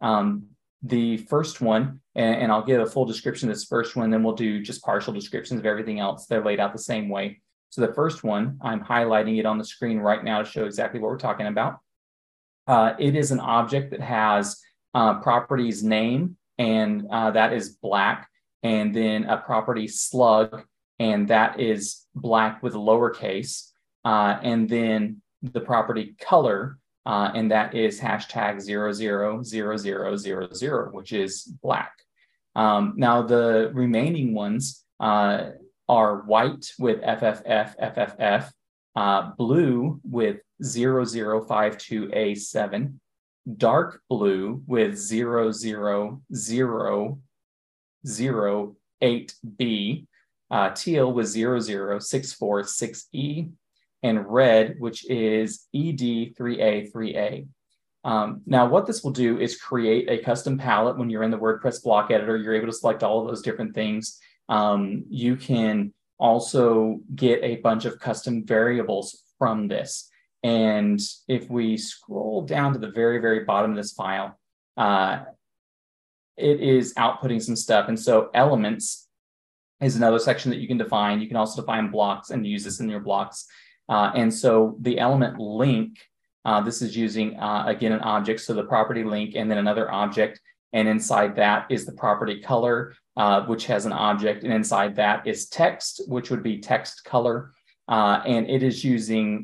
Speaker 3: The first one, and I'll give a full description of this first one, then we'll do just partial descriptions of everything else. They're laid out the same way. So the first one, I'm highlighting it on the screen right now to show exactly what we're talking about. It is an object that has properties name, and that is black, and then a property slug, and that is black with a lowercase, and then the property color, and that is hashtag 000000, which is black. Now the remaining ones are white with FFF, blue with 0052A7, dark blue with 00008B, teal with 00646E, and red, which is ED3A3A. Now, what this will do is create a custom palette. When you're in the WordPress block editor, you're able to select all of those different things. You can also get a bunch of custom variables from this. And if we scroll down to the very, very bottom of this file, it is outputting some stuff. And so elements is another section that you can define. You can also define blocks and use this in your blocks. And so the element link, this is using, again, an object. So the property link and then another object. And inside that is the property color, which has an object. And inside that is text, which would be text color. And it is using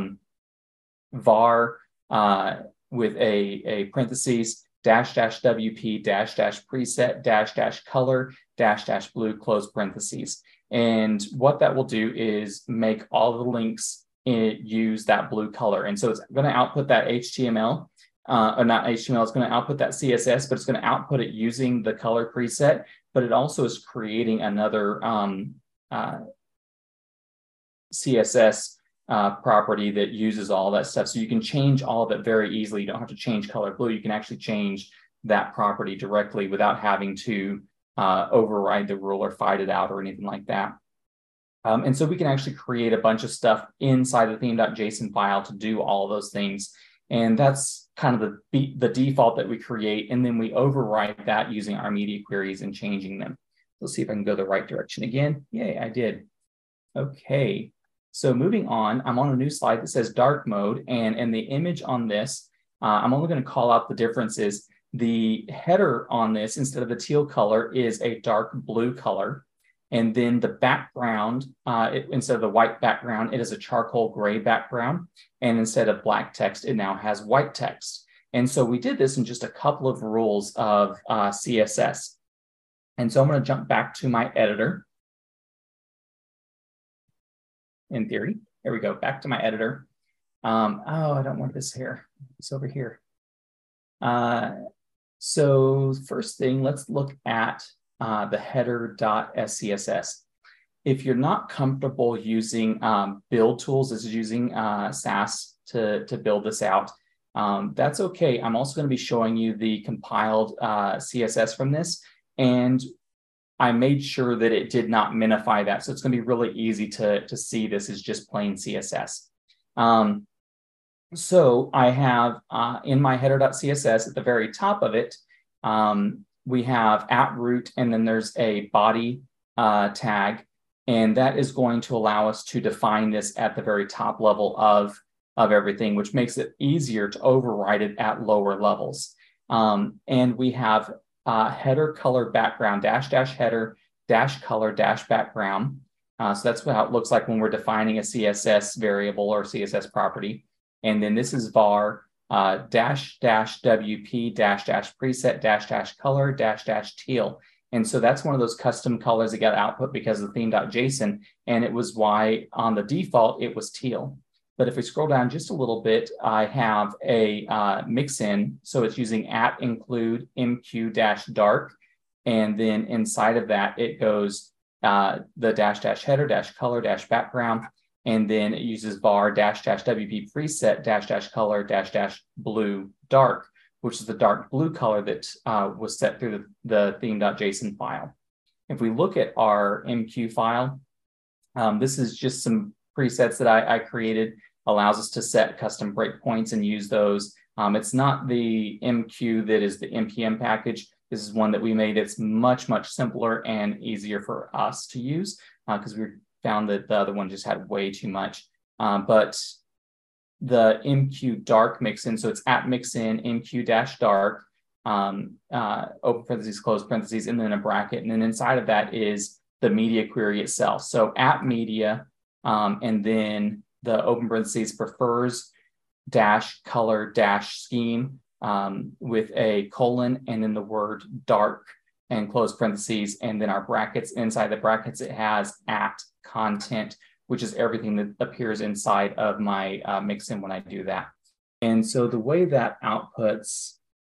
Speaker 3: var with a parentheses, --wp --preset --color --blue close parentheses. And what that will do is make all the links use that blue color. And so it's going to output that HTML, or not HTML, it's going to output that CSS, but it's going to output it using the color preset. But it also is creating another CSS property that uses all that stuff. So you can change all of it very easily. You don't have to change color blue. You can actually change that property directly without having to override the rule or fight it out or anything like that. And so we can actually create a bunch of stuff inside the theme.json file to do all of those things. And that's kind of the default that we create. And then we override that using our media queries and changing them. Let's see if I can go the right direction again. Yay, I did. Okay. So moving on, I'm on a new slide that says dark mode. And in the image on this, I'm only going to call out the differences. The header on this, instead of the teal color, is a dark blue color. And then the background, instead of the white background, it is a charcoal gray background. And instead of black text, it now has white text. And so we did this in just a couple of rules of CSS. And so I'm going to jump back to my editor. In theory, there we go, back to my editor. I don't want this here. It's over here. So first thing, let's look at the header.scss. If you're not comfortable using build tools, this is using Sass to build this out, that's okay. I'm also going to be showing you the compiled CSS from this, and I made sure that it did not minify that. So it's going to be really easy to see this is just plain CSS. So I have in my header.css at the very top of it, we have @root, and then there's a body tag, and that is going to allow us to define this at the very top level of everything, which makes it easier to override it at lower levels. And we have header color background --header -color -background. So that's how it looks like when we're defining a CSS variable or CSS property. And then this is var --wp --preset --color --teal. And so that's one of those custom colors that got output because of the theme.json. And it was why on the default, it was teal. But if we scroll down just a little bit, I have a mixin. So it's using @include mq-dark. And then inside of that, it goes the --header -color -background. And then it uses var --wp preset -color -blue dark, which is the dark blue color that was set through the theme.json file. If we look at our MQ file, this is just some presets that I created, allows us to set custom breakpoints and use those. It's not the MQ that is the NPM package. This is one that we made. It's much, much simpler and easier for us to use because we found that the other one just had way too much. But the MQ dark mixin, so it's @mixin MQ-dark, open parentheses, close parentheses, and then a bracket. And then inside of that is the media query itself. So @media, and then the open parentheses prefers -color -scheme with a colon and then the word dark and close parentheses, and then our brackets. Inside the brackets, it has @content, which is everything that appears inside of my mixin when I do that. And so the way that outputs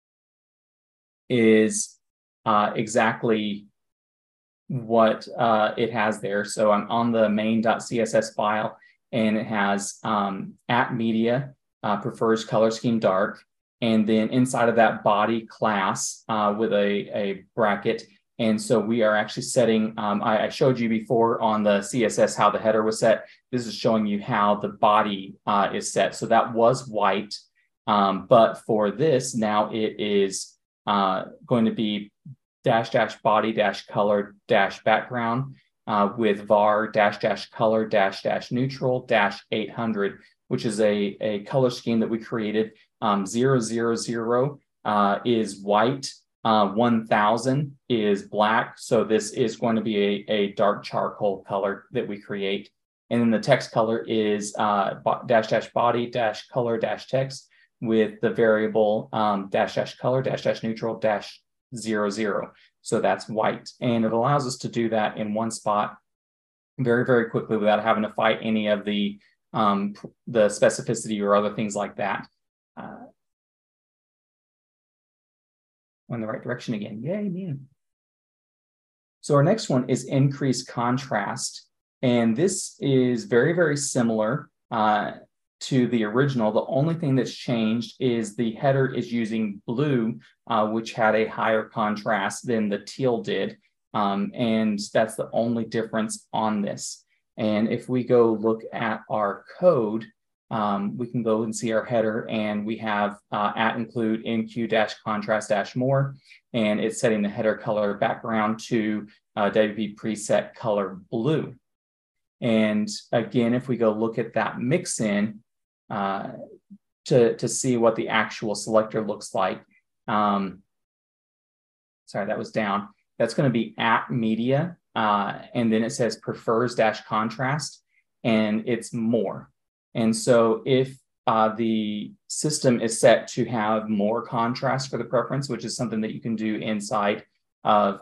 Speaker 3: is exactly what it has there. So I'm on the main.css file, and it has @media prefers color scheme dark. And then inside of that body class with a bracket. And so we are actually setting, I showed you before on the CSS how the header was set. This is showing you how the body is set. So that was white. But for this, now it is going to be --body -color -background with var --color -neutral -800, which is a color scheme that we created. 000 is white. 1000 is black. So this is going to be a dark charcoal color that we create. And then the text color is --body -color -text with the variable --color -neutral -00. So that's white. And it allows us to do that in one spot very, very quickly without having to fight any of the specificity or other things like that. In the right direction again. Yay, man. So our next one is increase contrast. And this is very, very similar to the original. The only thing that's changed is the header is using blue, which had a higher contrast than the teal did. And that's the only difference on this. And if we go look at our code, we can go and see our header, and we have @include MQ-contrast-more, and it's setting the header color background to WP preset color blue. And again, if we go look at that mix-in to see what the actual selector looks like, sorry, that was down. That's going to be @media, and then it says prefers-contrast, and it's more. And so if the system is set to have more contrast for the preference, which is something that you can do inside of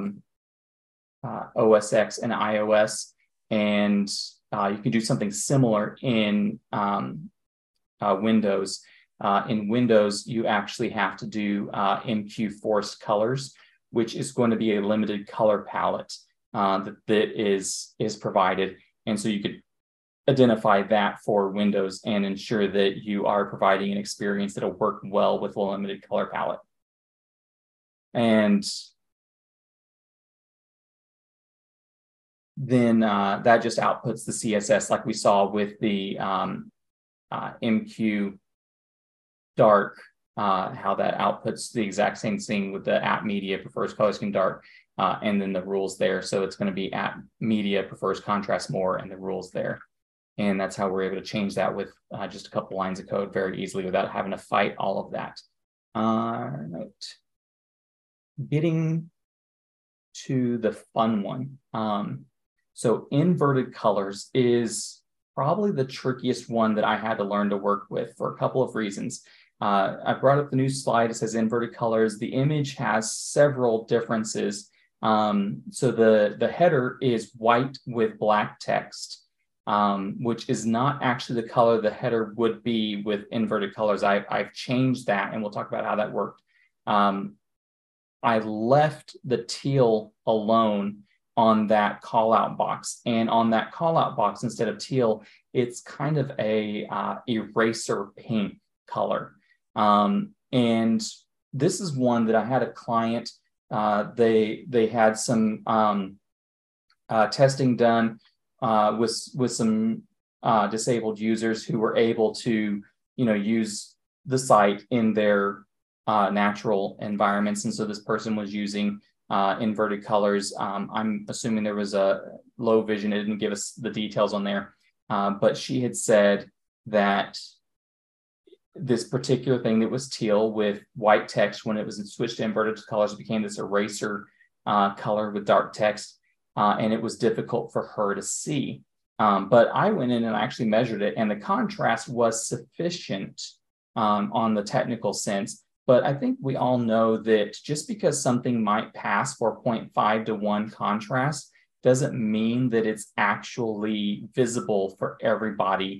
Speaker 3: OS X and iOS, and you can do something similar in Windows. In Windows, you actually have to do MQ forced colors, which is going to be a limited color palette that is provided. And so you could identify that for Windows and ensure that you are providing an experience that'll work well with a limited color palette. And then that just outputs the CSS like we saw with the MQ dark, how that outputs the exact same thing with the @media prefers color scheme dark, and then the rules there. So it's going to be @media prefers contrast more, and the rules there. And that's how we're able to change that with just a couple lines of code very easily without having to fight all of that. Getting to the fun one. So inverted colors is probably the trickiest one that I had to learn to work with for a couple of reasons. I brought up the new slide. It says inverted colors. The image has several differences. So the header is white with black text, which is not actually the color the header would be with inverted colors. I've changed that, and we'll talk about how that worked. I left the teal alone on that call out box, and on that call out box, instead of teal, it's kind of a eraser pink color. And this is one that I had a client, they had some testing done with some disabled users who were able to, use the site in their natural environments. And so this person was using inverted colors. I'm assuming there was a low vision. It didn't give us the details on there, but she had said that this particular thing that was teal with white text, when it was switched to inverted colors, it became this eraser color with dark text, and it was difficult for her to see. But I went in and I actually measured it, and the contrast was sufficient on the technical sense. But I think we all know that just because something might pass for 0.5 to 1 contrast doesn't mean that it's actually visible for everybody,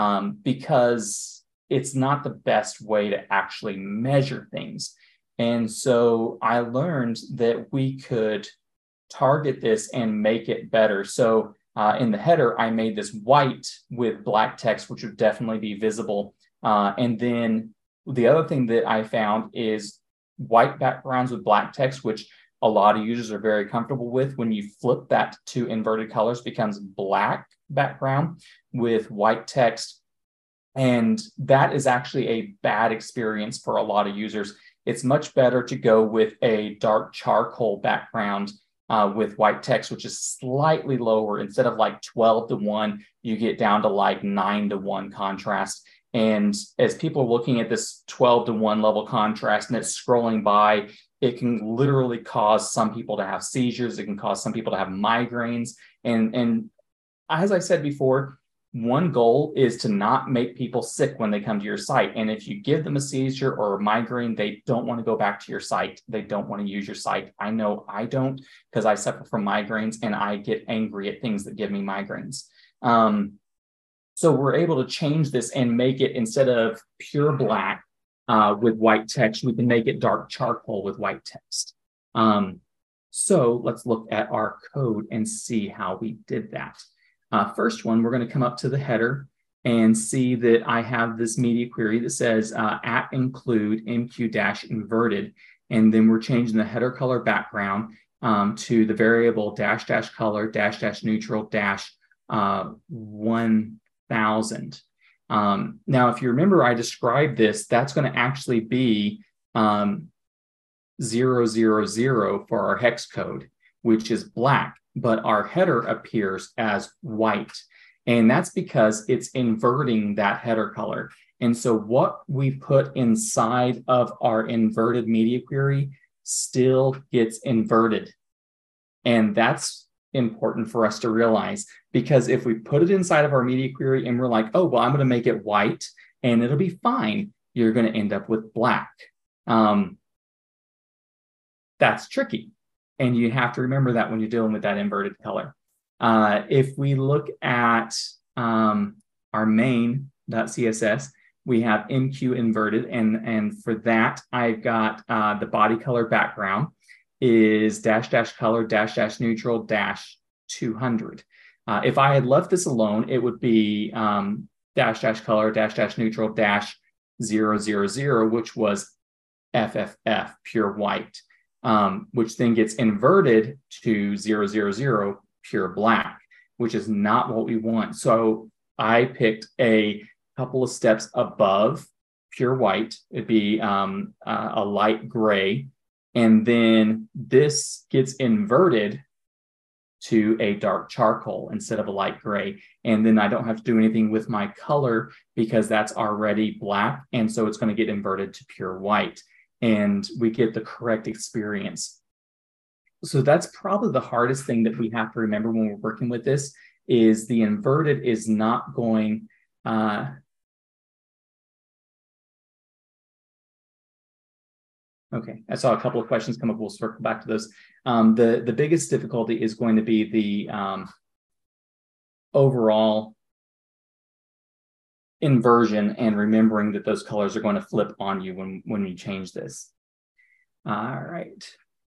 Speaker 3: because it's not the best way to actually measure things. And so I learned that we could target this and make it better. So in the header, I made this white with black text, which would definitely be visible. And then the other thing that I found is white backgrounds with black text, which a lot of users are very comfortable with. When you flip that to inverted colors, becomes black background with white text. And that is actually a bad experience for a lot of users. It's much better to go with a dark charcoal background with white text, which is slightly lower. Instead of like 12 to 1, you get down to like 9 to 1 contrast. And as people are looking at this 12 to 1 level contrast and it's scrolling by, it can literally cause some people to have seizures. It can cause some people to have migraines. And as I said before, one goal is to not make people sick when they come to your site. And if you give them a seizure or a migraine, they don't want to go back to your site. They don't want to use your site. I know I don't, because I suffer from migraines and I get angry at things that give me migraines. So we're able to change this and make it, instead of pure black with white text, we can make it dark charcoal with white text. So let's look at our code and see how we did that. First one, we're going to come up to the header and see that I have this media query that says at include MQ-inverted. And then we're changing the header color background to the variable -- color -- neutral -1000. Now, if you remember, I described this, that's going to actually be 000 for our hex code, which is black, but our header appears as white. And that's because it's inverting that header color. And so what we put inside of our inverted media query still gets inverted. And that's important for us to realize, because if we put it inside of our media query and we're like, oh, well, I'm going to make it white and it'll be fine, you're going to end up with black. That's tricky. And you have to remember that when you're dealing with that inverted color. If we look at our main.css, we have MQ inverted. And for that, I've got the body color background is -- color -- neutral -200. If I had left this alone, it would be -- color -- neutral -000, which was FFF, pure white, which then gets inverted to 000, pure black, which is not what we want. So I picked a couple of steps above pure white. It'd be a light gray. And then this gets inverted to a dark charcoal instead of a light gray. And then I don't have to do anything with my color because that's already black. And so it's going to get inverted to pure white. And we get the correct experience. So that's probably the hardest thing that we have to remember when we're working with this, is the inverted is not going okay, I saw a couple of questions come up. We'll circle back to those. The biggest difficulty is going to be the overall inversion and remembering that those colors are going to flip on you when you change this. All right.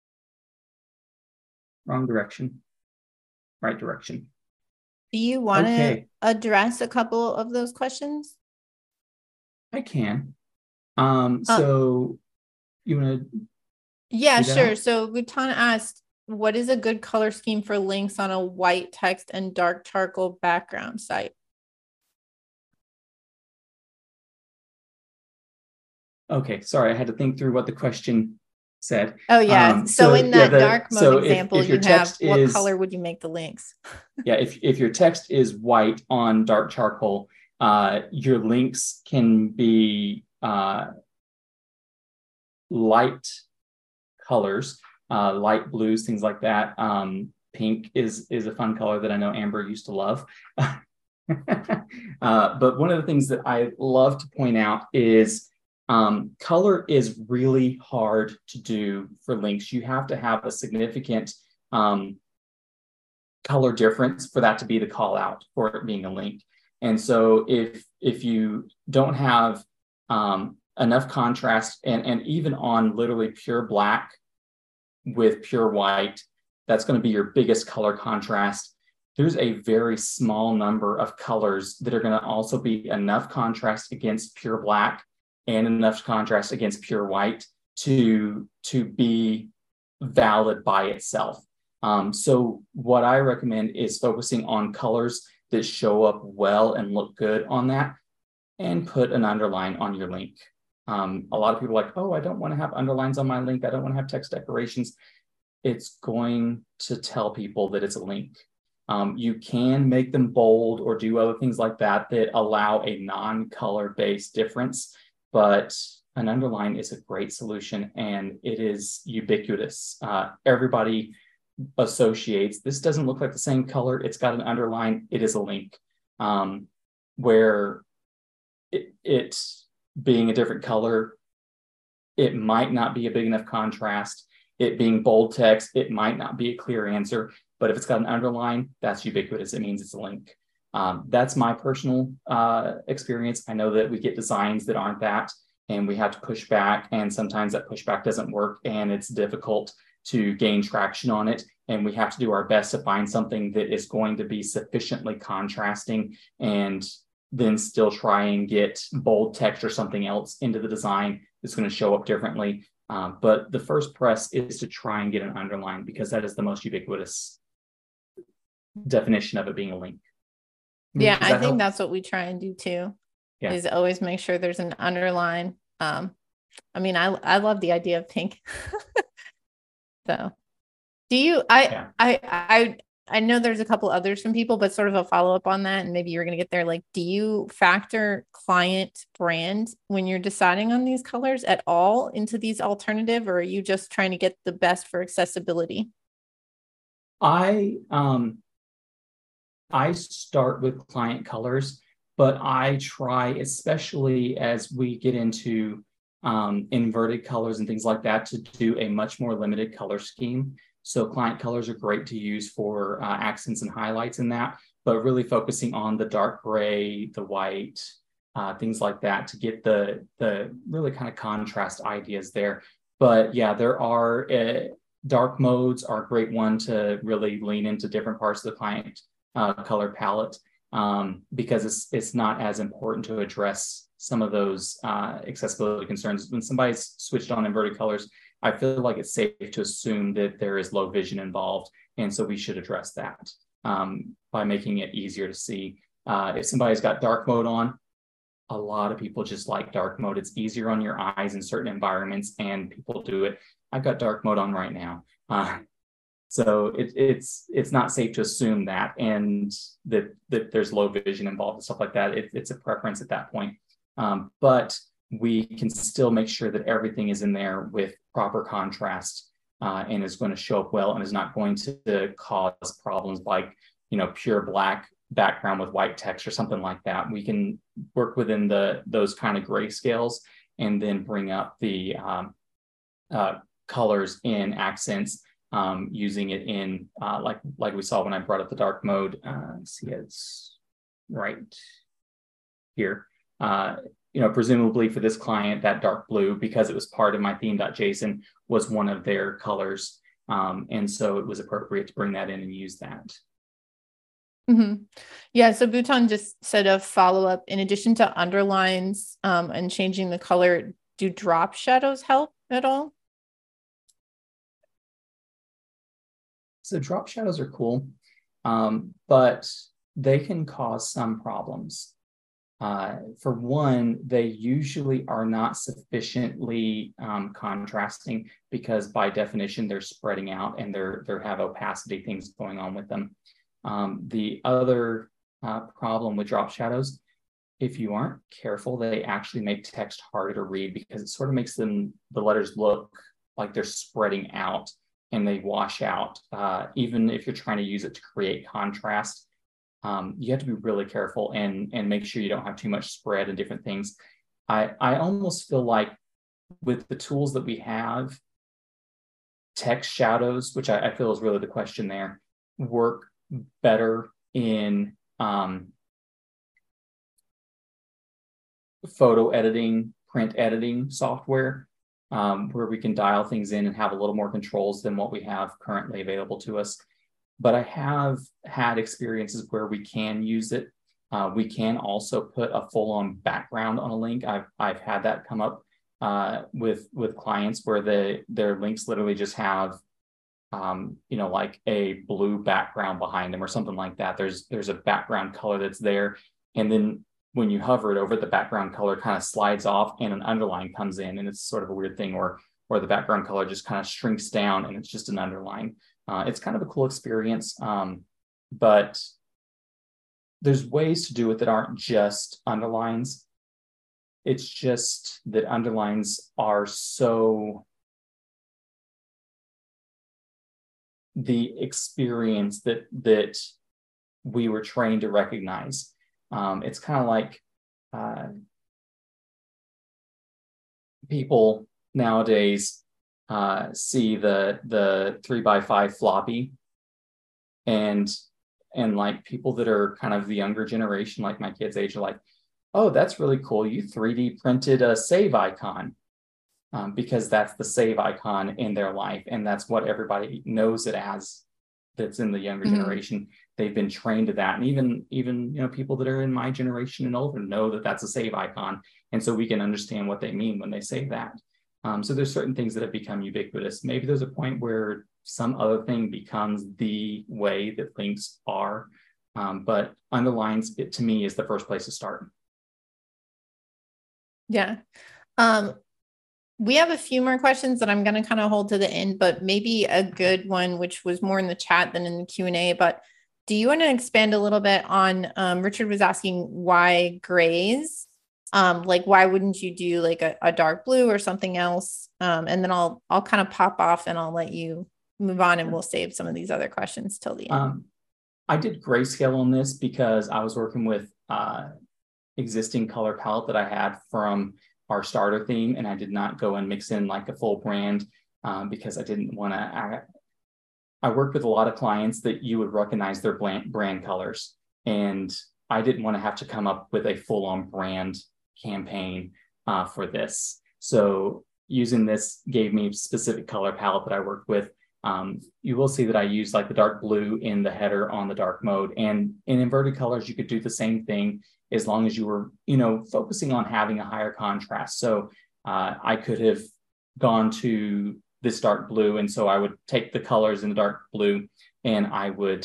Speaker 3: Wrong direction. Right direction.
Speaker 2: Do you want to address a couple of those questions?
Speaker 3: I can. So you want to?
Speaker 2: Yeah, sure. So Bhutan asked, what is a good color scheme for links on a white text and dark charcoal background site?
Speaker 3: Okay, sorry, I had to think through what the question said.
Speaker 2: Oh, yeah. So in that dark mode example, you have, what color would you make the links?
Speaker 3: Yeah, if your text is white on dark charcoal, your links can be light colors, light blues, things like that. Pink is a fun color that I know Amber used to love. But one of the things that I love to point out is color is really hard to do for links. You have to have a significant color difference for that to be the call out for it being a link. And so if you don't have enough contrast, and even on literally pure black with pure white, that's going to be your biggest color contrast. There's a very small number of colors that are going to also be enough contrast against pure black and enough contrast against pure white to be valid by itself. So what I recommend is focusing on colors that show up well and look good on that, and put an underline on your link. A lot of people are like, oh, I don't want to have underlines on my link. I don't want to have text decorations. It's going to tell people that it's a link. You can make them bold or do other things like that that allow a non-color based difference, but an underline is a great solution and it is ubiquitous. Everybody associates, this doesn't look like the same color, it's got an underline, it is a link. Where it being a different color, it might not be a big enough contrast. It being bold text, it might not be a clear answer, but if it's got an underline, that's ubiquitous. It means it's a link. That's my personal experience. I know that we get designs that aren't that, and we have to push back, and sometimes that pushback doesn't work, and it's difficult to gain traction on it. And we have to do our best to find something that is going to be sufficiently contrasting and then still try and get bold text or something else into the design that's going to show up differently. But the first press is to try and get an underline, because that is the most ubiquitous definition of it being a link.
Speaker 2: Yeah, I think that's what we try and do too, is always make sure there's an underline. I mean, I love the idea of pink. So do you, I know there's a couple others from people, but sort of a follow-up on that, and maybe you're going to get there. Like, do you factor client brand when you're deciding on these colors at all into these alternative, or are you just trying to get the best for accessibility?
Speaker 3: I start with client colors, but I try, especially as we get into inverted colors and things like that, to do a much more limited color scheme. So client colors are great to use for accents and highlights in that, but really focusing on the dark gray, the white, things like that, to get the really kind of contrast ideas there. But yeah, there are dark modes are a great one to really lean into different parts of the client color palette, because it's not as important to address some of those accessibility concerns. When somebody's switched on inverted colors, I feel like it's safe to assume that there is low vision involved. And so we should address that by making it easier to see. If somebody's got dark mode on, a lot of people just like dark mode. It's easier on your eyes in certain environments, and people do it. I've got dark mode on right now. So it's not safe to assume that, and that there's low vision involved and stuff like that. It's a preference at that point. But we can still make sure that everything is in there with proper contrast and is going to show up well and is not going to cause problems like, pure black background with white text or something like that. We can work within those kind of gray scales and then bring up the colors in accents, using it in like we saw when I brought up the dark mode. See, it's right here. Presumably for this client, that dark blue, because it was part of my theme.json, was one of their colors. And so it was appropriate to bring that in and use that.
Speaker 2: Mm-hmm. Yeah. So Bhutan just said a follow-up, in addition to underlines and changing the color, do drop shadows help at all?
Speaker 3: So drop shadows are cool, but they can cause some problems. For one, they usually are not sufficiently contrasting, because by definition, they're spreading out and they have opacity things going on with them. The other problem with drop shadows, if you aren't careful, they actually make text harder to read, because it sort of makes the letters look like they're spreading out and they wash out. Even if you're trying to use it to create contrast, you have to be really careful and make sure you don't have too much spread and different things. I almost feel like with the tools that we have, text shadows, which I feel is really the question there, work better in photo editing, print editing software, where we can dial things in and have a little more controls than what we have currently available to us. But I have had experiences where we can use it. We can also put a full-on background on a link. I've had that come up with clients where their links literally just have, like a blue background behind them or something like that. There's a background color that's there, and then when you hover it over, the background color kind of slides off and an underline comes in, and it's sort of a weird thing, or the background color just kind of shrinks down and it's just an underline. It's kind of a cool experience, but there's ways to do it that aren't just underlines. It's just that underlines are so the experience that we were trained to recognize. It's kind of like people nowadays see the 3x5 floppy, and like people that are kind of the younger generation, like my kids' age, are like, oh, that's really cool. You 3D printed a save icon. because that's the save icon in their life. And that's what everybody knows it as that's in the younger generation. They've been trained to that. And even people that are in my generation and older know that that's a save icon. And so we can understand what they mean when they say that. So there's certain things that have become ubiquitous. Maybe there's a point where some other thing becomes the way that links are. But underlines, it to me is the first place to start.
Speaker 2: Yeah. We have a few more questions that I'm going to kind of hold to the end, but maybe a good one, which was more in the chat than in the Q&A. But do you want to expand a little bit on, Richard was asking why grays? Like, why wouldn't you do like a dark blue or something else? And then I'll kind of pop off and I'll let you move on, and we'll save some of these other questions till the end.
Speaker 3: I did grayscale on this because I was working with existing color palette that I had from our starter theme, and I did not go and mix in like a full brand because I didn't want to. I worked with a lot of clients that you would recognize their brand colors, and I didn't want to have to come up with a full-on brand campaign for this. So using this gave me a specific color palette that I worked with. You will see that I use like the dark blue in the header on the dark mode, and in inverted colors, you could do the same thing as long as you were, focusing on having a higher contrast. So I could have gone to this dark blue, and so I would take the colors in the dark blue and I would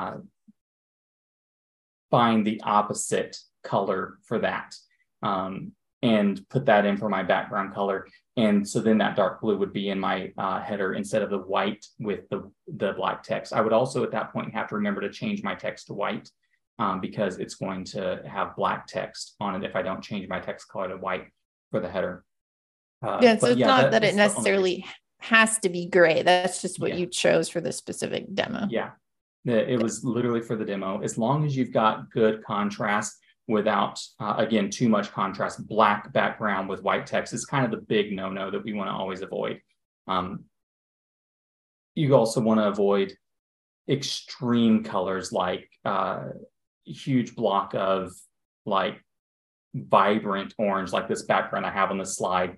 Speaker 3: find the opposite color for that and put that in for my background color. And so then that dark blue would be in my header instead of the white with the black text. I would also at that point have to remember to change my text to white because it's going to have black text on it if I don't change my text color to white for the header.
Speaker 2: So it's not that it necessarily has to be gray. That's just what you chose for the specific demo.
Speaker 3: Yeah, it was literally for the demo. As long as you've got good contrast without, again, too much contrast. Black background with white text is kind of the big no-no that we want to always avoid. You also want to avoid extreme colors like huge block of like vibrant orange, like this background I have on the slide.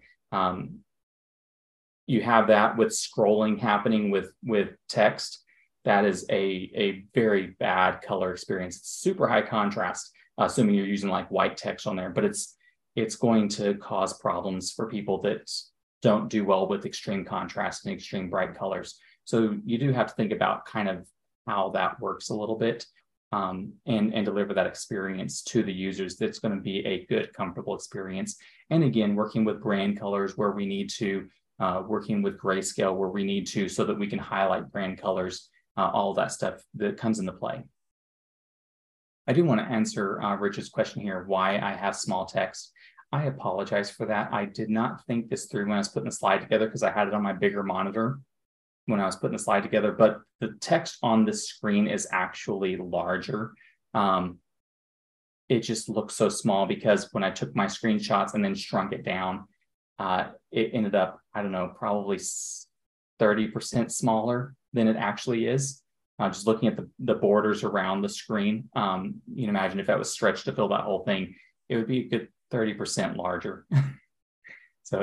Speaker 3: You have that with scrolling happening with text. That is a very bad color experience. It's super high contrast, assuming you're using like white text on there, but it's going to cause problems for people that don't do well with extreme contrast and extreme bright colors. So you do have to think about kind of how that works a little bit and deliver that experience to the users. That's going to be a good, comfortable experience. And again, working with brand colors where we need to, working with grayscale where we need to, so that we can highlight brand colors, all of that stuff that comes into play. I do want to answer Richard's question here, why I have small text. I apologize for that. I did not think this through when I was putting the slide together because I had it on my bigger monitor when I was putting the slide together, but the text on this screen is actually larger. It just looks so small because when I took my screenshots and then shrunk it down, it ended up, I don't know, probably 30% smaller than it actually is. Just looking at the borders around the screen, you can imagine if that was stretched to fill that whole thing, it would be a good 30% larger. So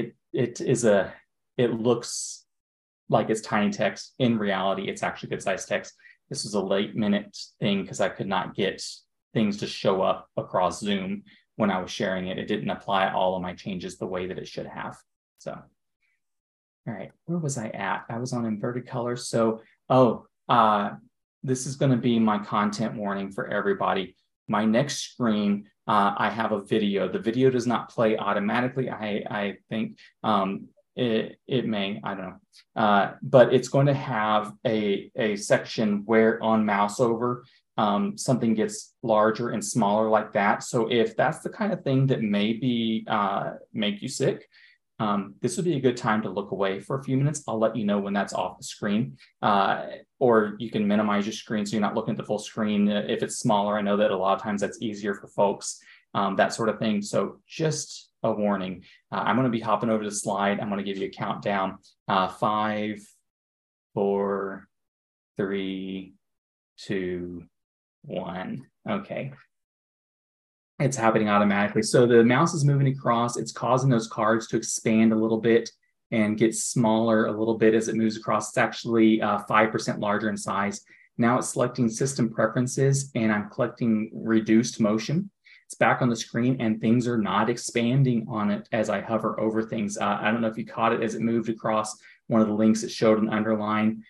Speaker 3: it looks like it's tiny text. In reality, it's actually good size text. This was a late minute thing because I could not get things to show up across Zoom when I was sharing it. It didn't apply all of my changes the way that it should have. So, all right, where was I at? I was on inverted colors. So, this is going to be my content warning for everybody. My next screen, I have a video. The video does not play automatically. I think it may, I don't know, but it's going to have a section where on mouse over, something gets larger and smaller like that. So if that's the kind of thing that maybe make you sick, this would be a good time to look away for a few minutes. I'll let you know when that's off the screen, or you can minimize your screen so you're not looking at the full screen. If it's smaller, I know that a lot of times that's easier for folks, that sort of thing. So just a warning. I'm going to be hopping over to the slide. I'm going to give you a countdown. 5, 4, 3, 2, 1. Okay. it's happening automatically. So the mouse is moving across. It's causing those cards to expand a little bit and get smaller a little bit as it moves across. It's actually 5% larger in size. Now it's selecting system preferences, and I'm collecting reduced motion. It's back on the screen, and things are not expanding on it as I hover over things. I don't know if you caught it as it moved across one of the links. It showed an underline.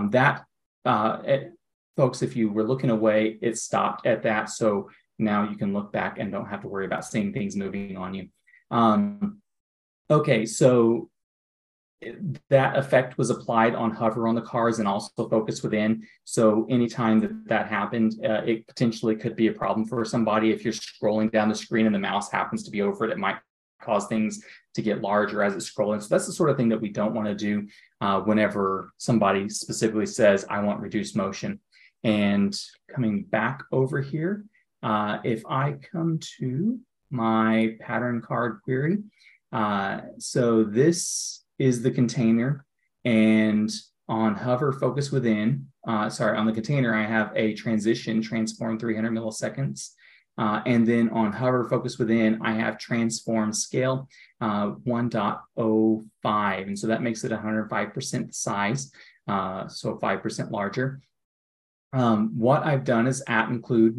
Speaker 3: Folks, if you were looking away, it stopped at that. So now you can look back and don't have to worry about seeing things moving on you. Okay, so that effect was applied on hover on the cards and also focus within. So anytime that happened, it potentially could be a problem for somebody. If you're scrolling down the screen and the mouse happens to be over it, it might cause things to get larger as it's scrolling. So that's the sort of thing that we don't want to do whenever somebody specifically says, I want reduced motion. And coming back over here, if I come to my pattern card query, so this is the container, and on hover focus within, on the container, I have a transition transform 300 milliseconds. And then on hover focus within, I have transform scale 1.05. And so that makes it 105% size, so 5% larger. What I've done is include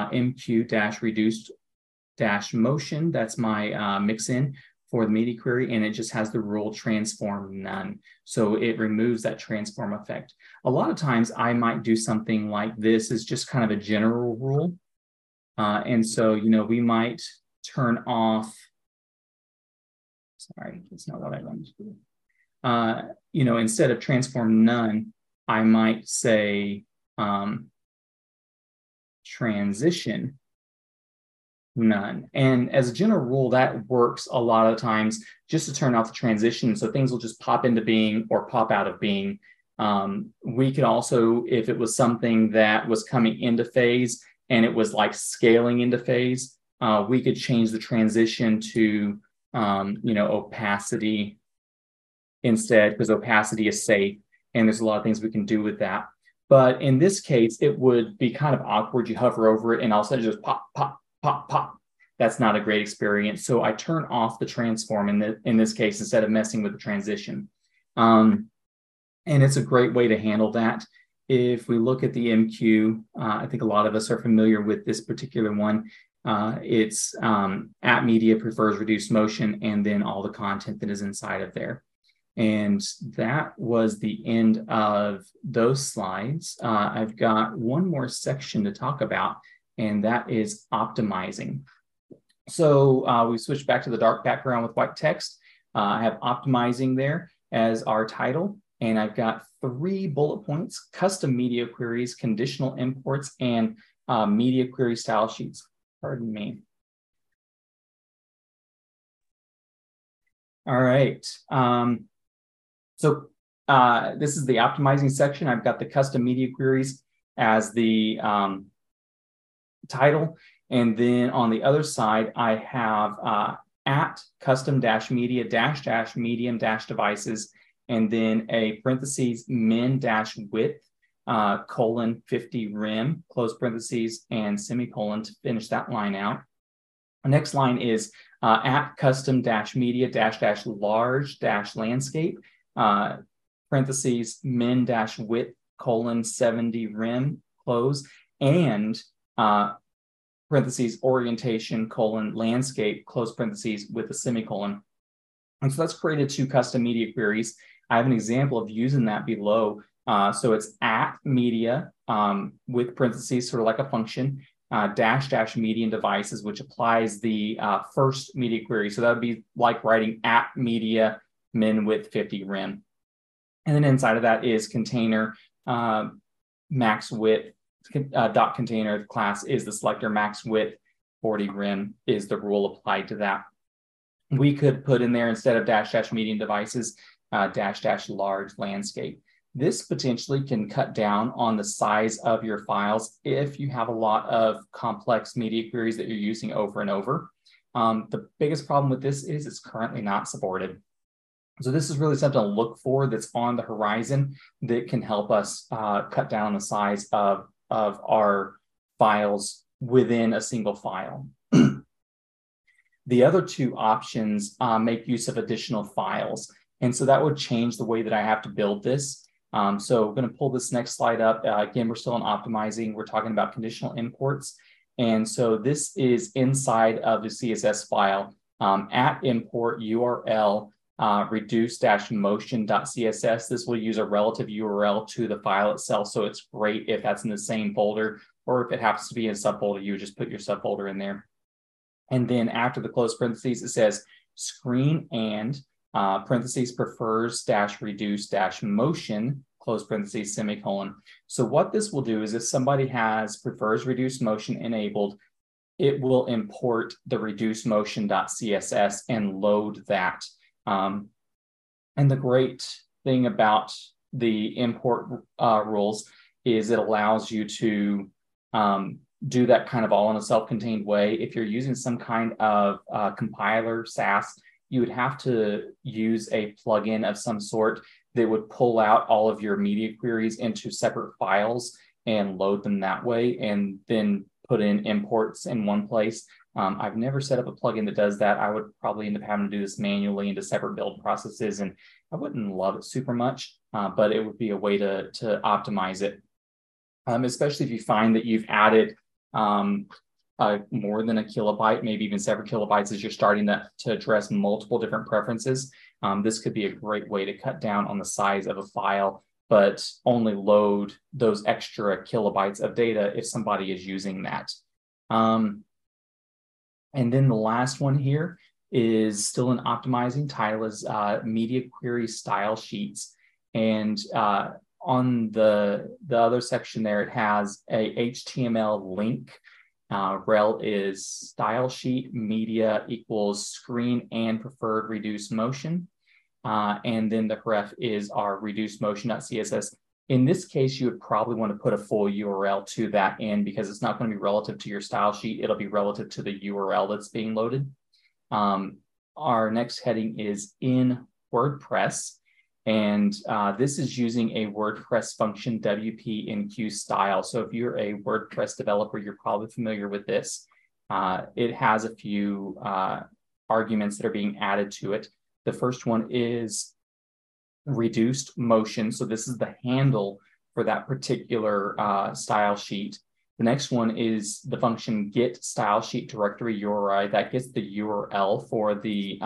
Speaker 3: MQ-reduced-motion. That's my mix-in for the media query, and it just has the rule transform none. So it removes that transform effect. A lot of times I might do something like this is just kind of a general rule. And so, we might turn off, that's not what I wanted to do. Instead of transform none, I might say transition none. And as a general rule, that works a lot of times just to turn off the transition. So things will just pop into being or pop out of being. We could also, if it was something that was coming into phase and it was like scaling into phase, we could change the transition to, opacity instead, because opacity is safe. And there's a lot of things we can do with that. But in this case, it would be kind of awkward. You hover over it and all of a sudden just pop, pop, pop, pop. That's not a great experience. So I turn off the transform in this case instead of messing with the transition. And it's a great way to handle that. If we look at the MQ, I think a lot of us are familiar with this particular one. It's app media prefers reduced motion, and then all the content that is inside of there. And that was the end of those slides. I've got one more section to talk about, and that is optimizing. So we switched back to the dark background with white text. I have optimizing there as our title, and I've got 3 bullet points: custom media queries, conditional imports, and media query style sheets. Pardon me. All right. So this is the optimizing section. I've got the custom media queries as the title. And then on the other side, I have at custom-media-medium-devices, and then a parentheses min-width :50 rem, close parentheses, and semicolon to finish that line out. The next line is at custom-media-large-landscape, parentheses min-width :70 rem, close, and parentheses orientation :landscape, close parentheses with a semicolon. And so that's created 2 custom media queries. I have an example of using that below. So it's at media with parentheses, sort of like a function, -- median devices, which applies the first media query. So that would be like writing at media min width 50 rem. And then inside of that is container max width dot container. The class is the selector, max width 40 rem is the rule applied to that. We could put in there, instead of -- median devices, -- large landscape. This potentially can cut down on the size of your files if you have a lot of complex media queries that you're using over and over. The biggest problem with this is it's currently not supported. So this is really something to look for that's on the horizon that can help us cut down on the size of our files within a single file. The other two options make use of additional files. And so that would change the way that I have to build this. So I'm going to pull this next slide up. Again, we're still in optimizing. We're talking about conditional imports. And so this is inside of the CSS file at import URL reduce-motion.css. This will use a relative URL to the file itself. So it's great if that's in the same folder, or if it happens to be in a subfolder, you would just put your subfolder in there. And then after the close parentheses, it says screen and parentheses prefers dash reduce dash motion, close parentheses, semicolon. So what this will do is if somebody has prefers reduce motion enabled, it will import the reduce motion.css and load that. And the great thing about the import rules is it allows you to do that kind of all in a self-contained way. If you're using some kind of compiler, Sass, you would have to use a plugin of some sort that would pull out all of your media queries into separate files and load them that way, and then put in imports in one place. I've never set up a plugin that does that. I would probably end up having to do this manually into separate build processes, and I wouldn't love it super much, but it would be a way to optimize it. Especially if you find that you've added more than a kilobyte, maybe even several kilobytes as you're starting to address multiple different preferences. This could be a great way to cut down on the size of a file, but only load those extra kilobytes of data if somebody is using that. And then the last one here is still in optimizing. Title is media query style sheets. And on the other section there, it has a HTML link. Rel is style sheet media equals screen and preferred reduce motion. And then the ref is our reduce motion.css. In this case, you would probably want to put a full URL to that in, because it's not going to be relative to your style sheet. It'll be relative to the URL that's being loaded. Our next heading is in WordPress. And this is using a WordPress function, WP enqueue style. So if you're a WordPress developer, you're probably familiar with this. It has a few arguments that are being added to it. The first one is reduced motion. So this is the handle for that particular style sheet. The next one is the function get style sheet directory URI. That gets the URL for the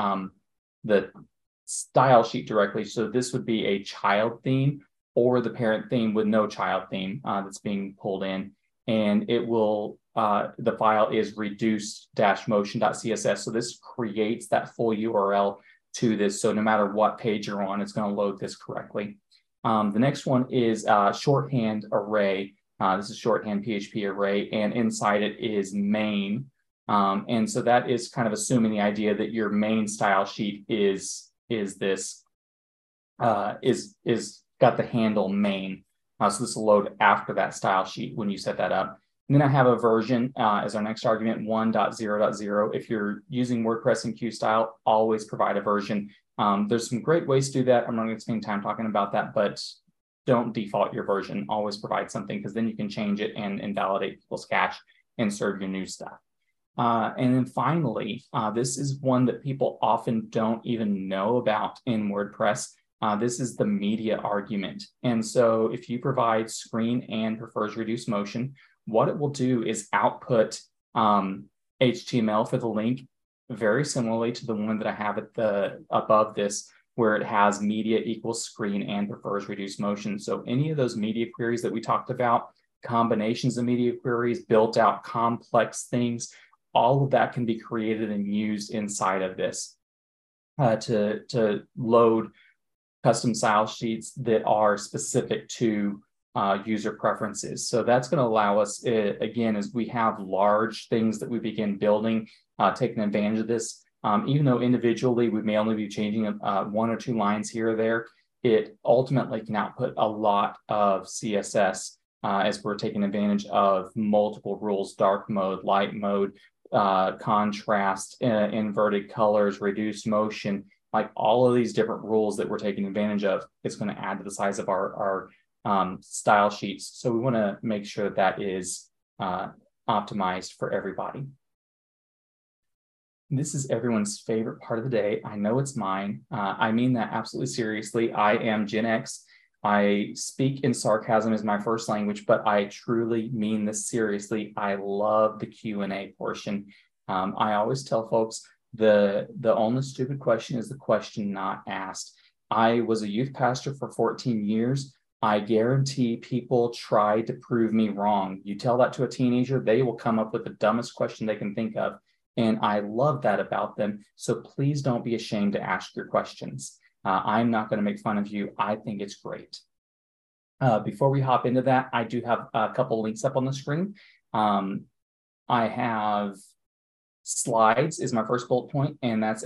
Speaker 3: style sheet directly. So this would be a child theme or the parent theme with no child theme that's being pulled in. And it will, the file is reduce-motion.css. So this creates that full URL to this. So no matter what page you're on, it's going to load this correctly. The next one is shorthand array. This is shorthand PHP array, and inside it is main. And so that is kind of assuming the idea that your main style sheet is got the handle main. So this will load after that style sheet when you set that up. And then I have a version as our next argument, 1.0.0. If you're using WordPress enqueue style, always provide a version. There's some great ways to do that. I'm not going to spend time talking about that, but don't default your version. Always provide something, because then you can change it and invalidate people's cache and serve your new stuff. And then finally, this is one that people often don't even know about in WordPress. This is the media argument. And so if you provide screen and prefers reduce motion, what it will do is output HTML for the link very similarly to the one that I have at the above this, where it has media equals screen and prefers reduce motion. So any of those media queries that we talked about, combinations of media queries, built out complex things, all of that can be created and used inside of this to load custom style sheets that are specific to user preferences. So that's going to allow us, again, as we have large things that we begin building, taking advantage of this. Even though individually we may only be changing one or two lines here or there, it ultimately can output a lot of CSS as we're taking advantage of multiple rules: dark mode, light mode, contrast, inverted colors, reduced motion. Like all of these different rules that we're taking advantage of, it's going to add to the size of our style sheets. So we want to make sure that is optimized for everybody. this is everyone's favorite part of the day. I know it's mine. I mean that absolutely seriously. I am Gen X. I speak in sarcasm as my first language, but I truly mean this seriously. I love the Q&A portion. I always tell folks the only stupid question is the question not asked. I was a youth pastor for 14 years. I guarantee people try to prove me wrong. You tell that to a teenager, they will come up with the dumbest question they can think of. And I love that about them. So please don't be ashamed to ask your questions. I'm not going to make fun of you. I think it's great. Before we hop into that, I do have a couple links up on the screen. I have slides is my first bullet point, and that's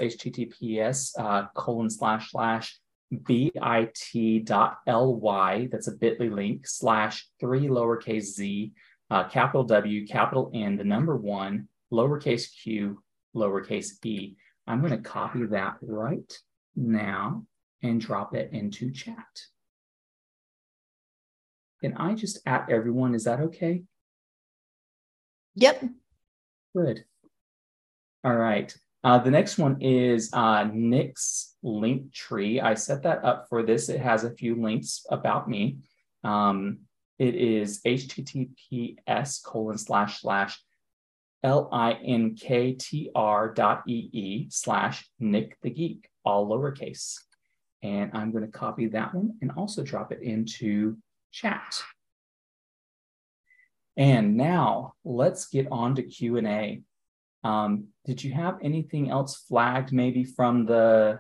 Speaker 3: https://bit.ly. That's a bit.ly link /3 lowercase z, capital W, capital N, the number 1, lowercase q, lowercase e. I'm going to copy that right now and drop it into chat. Can I just at everyone? Is that okay?
Speaker 2: Yep.
Speaker 3: Good. All right. The next one is Nick's link tree. I set that up for this. It has a few links about me. It is https://linktr.ee/Nick the Geek, all lowercase. And I'm going to copy that one and also drop it into chat. And now let's get on to Q&A. Did you have anything else flagged maybe from the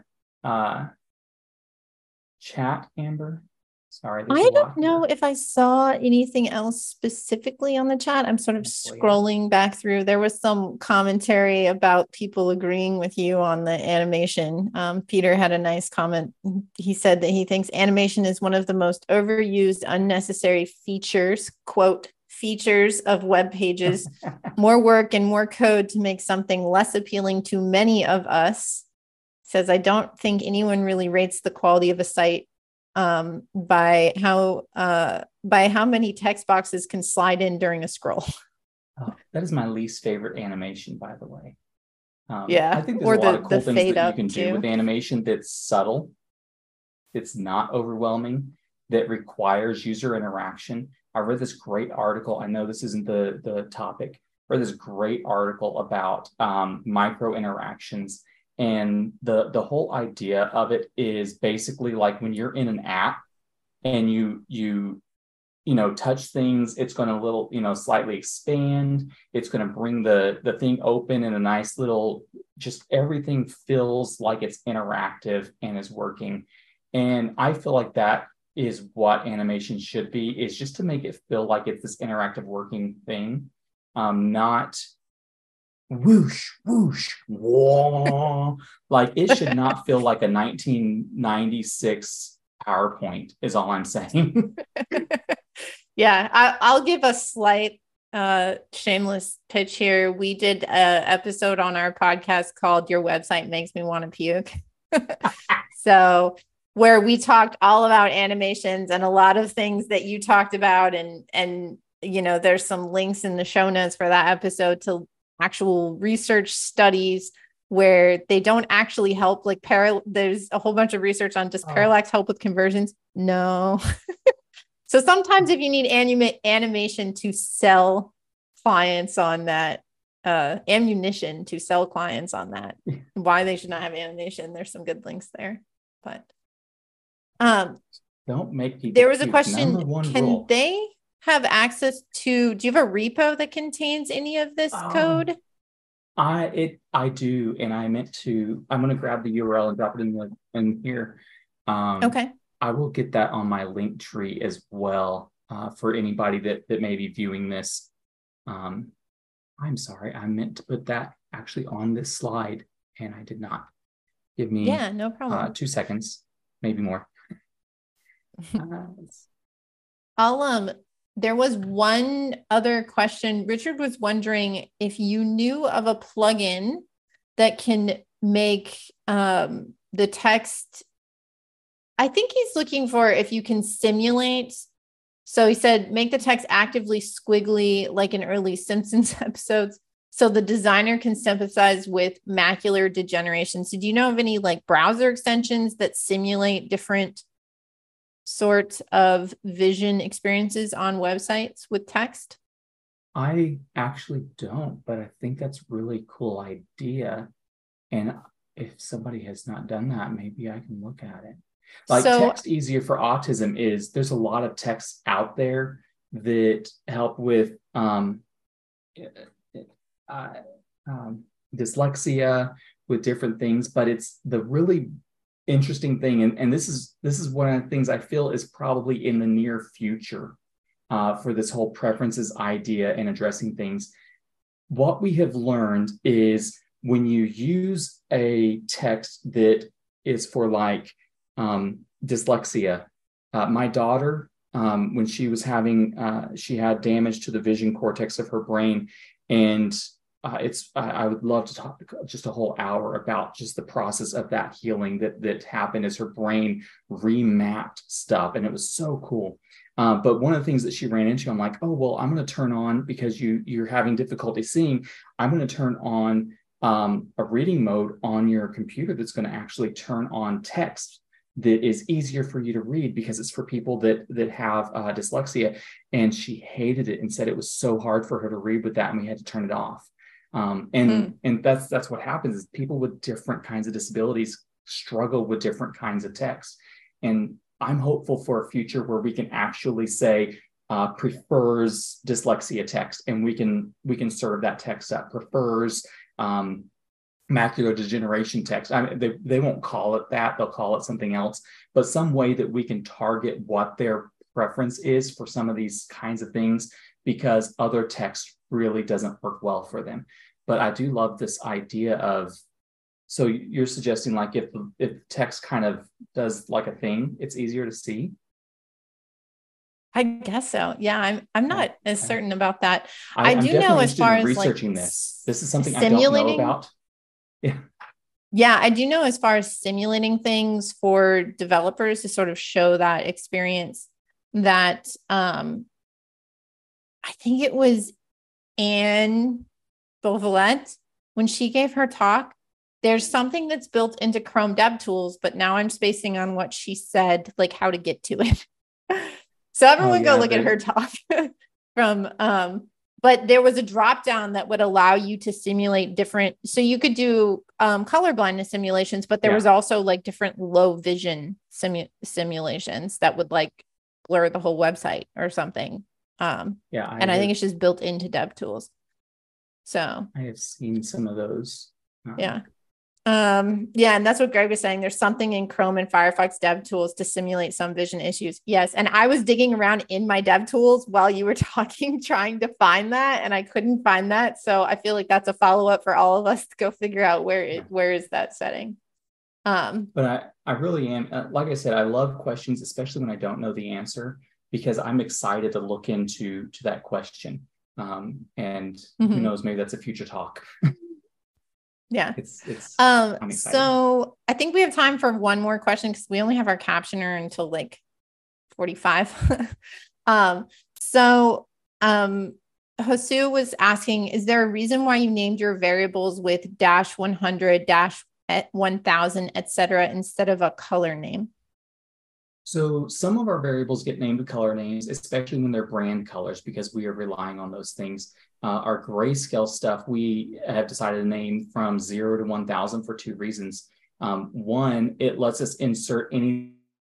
Speaker 3: chat, Amber? Sorry.
Speaker 2: I don't know if I saw anything else specifically on the chat. I'm sort of scrolling back through. There was some commentary about people agreeing with you on the animation. Peter had a nice comment. He said that he thinks animation is one of the most overused, unnecessary features, quote, features of web pages. More work and more code to make something less appealing to many of us. Says, I don't think anyone really rates the quality of a site by how many text boxes can slide in during a scroll.
Speaker 3: Oh, that is my least favorite animation, by the way.
Speaker 2: Yeah,
Speaker 3: I think there's a lot of cool things that you can do with animation that's subtle, it's not overwhelming, that requires user interaction. I read this great article. I know this isn't the topic. I read this great article about micro interactions. And the whole idea of it is basically like when you're in an app and you touch things, it's going to slightly expand. It's going to bring the thing open in a nice little, just everything feels like it's interactive and is working. And I feel like that is what animation should be, is just to make it feel like it's this interactive working thing, not whoosh, whoosh, whoa. Like it should not feel like a 1996 PowerPoint is all I'm saying.
Speaker 2: Yeah, I'll give a slight shameless pitch here. We did an episode on our podcast called Your Website Makes Me Want to Puke. So where we talked all about animations and a lot of things that you talked about. And there's some links in the show notes for that episode to actual research studies where they don't actually help. Like there's a whole bunch of research on, does parallax help with conversions? No. So sometimes if you need animation to sell clients on that, ammunition to sell clients on that, why they should not have animation, there's some good links there. But
Speaker 3: don't make people.
Speaker 2: There was a question, can they have access to, do you have a repo that contains any of this code?
Speaker 3: I do, and I'm going to grab the URL and drop it in here.
Speaker 2: Okay.
Speaker 3: I will get that on my link tree as well, for anybody that may be viewing this. I'm sorry, I meant to put that actually on this slide, and I did not. Give me
Speaker 2: no problem.
Speaker 3: 2 seconds, maybe more.
Speaker 2: There was one other question. Richard was wondering if you knew of a plugin that can make the text. I think he's looking for if you can simulate. So he said, make the text actively squiggly like in early Simpsons episodes. So the designer can sympathize with macular degeneration. So do you know of any like browser extensions that simulate different sorts of vision experiences on websites with text?
Speaker 3: I actually don't, but I think that's a really cool idea. And if somebody has not done that, maybe I can look at it. Like Text Easier for Autism there's a lot of texts out there that help with dyslexia, with different things, but it's the really interesting thing, and this is one of the things I feel is probably in the near future for this whole preferences idea and addressing things. What we have learned is when you use a text that is for like dyslexia, my daughter, when she was having, she had damage to the vision cortex of her brain, and I would love to talk just a whole hour about just the process of that healing that happened as her brain remapped stuff, and it was so cool. But one of the things that she ran into, I'm like, oh well, I'm going to turn on, because you're having difficulty seeing, I'm going to turn on a reading mode on your computer that's going to actually turn on text that is easier for you to read, because it's for people that have dyslexia. And she hated it and said it was so hard for her to read with that, and we had to turn it off. And that's what happens, is people with different kinds of disabilities struggle with different kinds of text. And I'm hopeful for a future where we can actually say prefers dyslexia text, and we can serve that text up. Prefers macular degeneration text. I mean, they won't call it that, they'll call it something else, but some way that we can target what their preference is for some of these kinds of things, because other text really doesn't work well for them. But I do love this idea of, so you're suggesting like if text kind of does like a thing, it's easier to see?
Speaker 2: I guess so. Yeah, I'm not as certain about that.
Speaker 3: I
Speaker 2: do know as far as
Speaker 3: researching like this is something I don't know about.
Speaker 2: Yeah, I do know as far as simulating things for developers to sort of show that experience, that I think it was Anne Beauvalette, when she gave her talk, there's something that's built into Chrome DevTools, but now I'm spacing on what she said, like how to get to it. So everyone go look at her talk from, but there was a drop down that would allow you to simulate different, so you could do color blindness simulations, but there was also like different low vision simulations that would like blur the whole website or something. And I think it's just built into DevTools. So
Speaker 3: I have seen some of those.
Speaker 2: And that's what Greg was saying. There's something in Chrome and Firefox DevTools to simulate some vision issues. Yes. And I was digging around in my DevTools while you were talking, trying to find that, and I couldn't find that. So I feel like that's a follow-up for all of us to go figure out where is that setting.
Speaker 3: But I really am, like I said, I love questions, especially when I don't know the answer, because I'm excited to look into that question. And who knows, maybe that's a future talk.
Speaker 2: Yeah.
Speaker 3: It's
Speaker 2: so I think we have time for one more question, because we only have our captioner until like 45. Hosu was asking, is there a reason why you named your variables with -100, -1000, etc., instead of a color name?
Speaker 3: So some of our variables get named with color names, especially when they're brand colors, because we are relying on those things. Our grayscale stuff, we have decided to name from 0 to 1000 for two reasons. One, it lets us insert any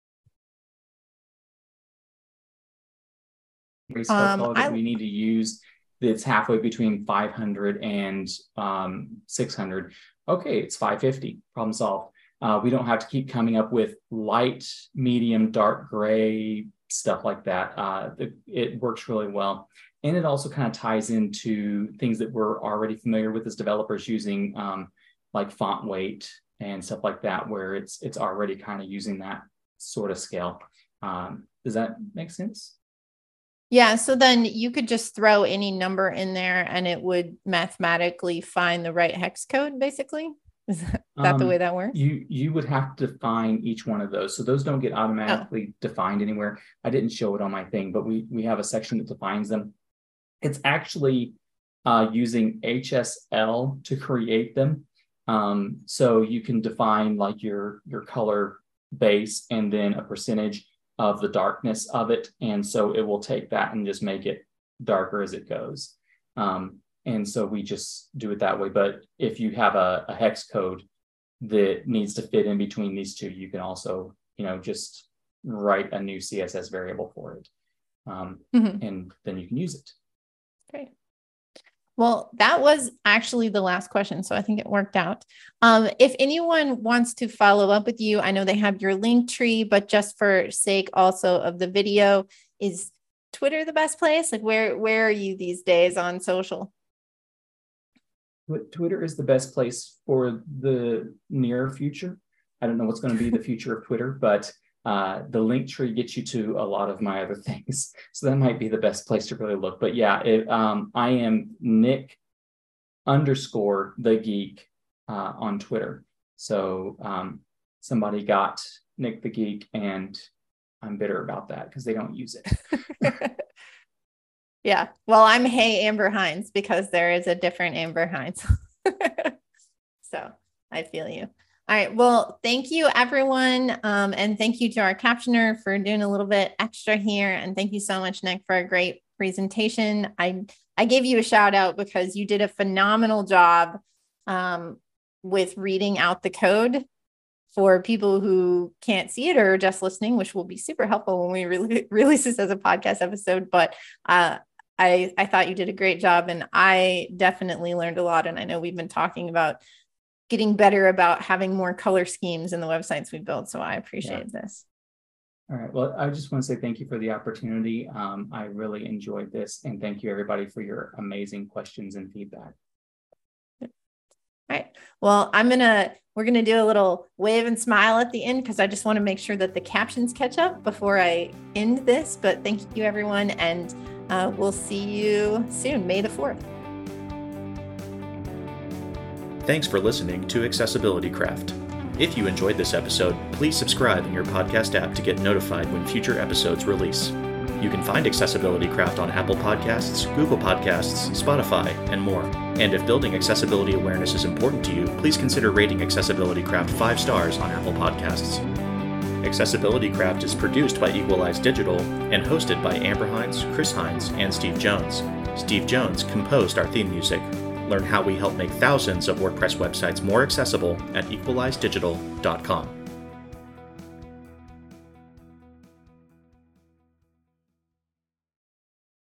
Speaker 3: grayscale color that we need to use that's halfway between 500 and 600. Okay, it's 550, problem solved. We don't have to keep coming up with light, medium, dark gray, stuff like that. It works really well. And it also kind of ties into things that we're already familiar with as developers, using like font weight and stuff like that, where it's already kind of using that sort of scale. Does that make sense?
Speaker 2: Yeah. So then you could just throw any number in there and it would mathematically find the right hex code, basically. Is that the way that works?
Speaker 3: You would have to define each one of those. So those don't get automatically defined anywhere. I didn't show it on my thing, but we have a section that defines them. It's actually using HSL to create them. So you can define like your color base and then a percentage of the darkness of it. And so it will take that and just make it darker as it goes. And so we just do it that way. But if you have a hex code that needs to fit in between these two, you can also, just write a new CSS variable for it. And then you can use it.
Speaker 2: Great. Well, that was actually the last question, so I think it worked out. If anyone wants to follow up with you, I know they have your link tree, but just for sake also of the video, is Twitter the best place? Like where are you these days on social?
Speaker 3: Twitter is the best place for the near future. I don't know what's going to be the future of Twitter, but the link tree gets you to a lot of my other things. So that might be the best place to really look. But yeah, I am Nick_the_geek on Twitter. So somebody got Nick the Geek, and I'm bitter about that because they don't use it.
Speaker 2: Yeah. Well, I'm Hey Amber Hines because there is a different Amber Hines. So I feel you. All right. Well, thank you, everyone. And thank you to our captioner for doing a little bit extra here. And thank you so much, Nick, for a great presentation. I gave you a shout out because you did a phenomenal job with reading out the code for people who can't see it or just listening, which will be super helpful when we release this as a podcast episode. But I thought you did a great job, and I definitely learned a lot. And I know we've been talking about getting better about having more color schemes in the websites we build. So I appreciate this.
Speaker 3: All right. Well, I just want to say thank you for the opportunity. I really enjoyed this, and thank you everybody for your amazing questions and feedback.
Speaker 2: All right. Well, we're going to do a little wave and smile at the end because I just want to make sure that the captions catch up before I end this. But thank you, everyone. And we'll see you soon, May the 4th.
Speaker 1: Thanks for listening to Accessibility Craft. If you enjoyed this episode, please subscribe in your podcast app to get notified when future episodes release. You can find Accessibility Craft on Apple Podcasts, Google Podcasts, Spotify, and more. And if building accessibility awareness is important to you, please consider rating Accessibility Craft 5 stars on Apple Podcasts. Accessibility Craft is produced by Equalize Digital and hosted by Amber Hines, Chris Hines, and Steve Jones. Steve Jones composed our theme music. Learn how we help make thousands of WordPress websites more accessible at equalizedigital.com.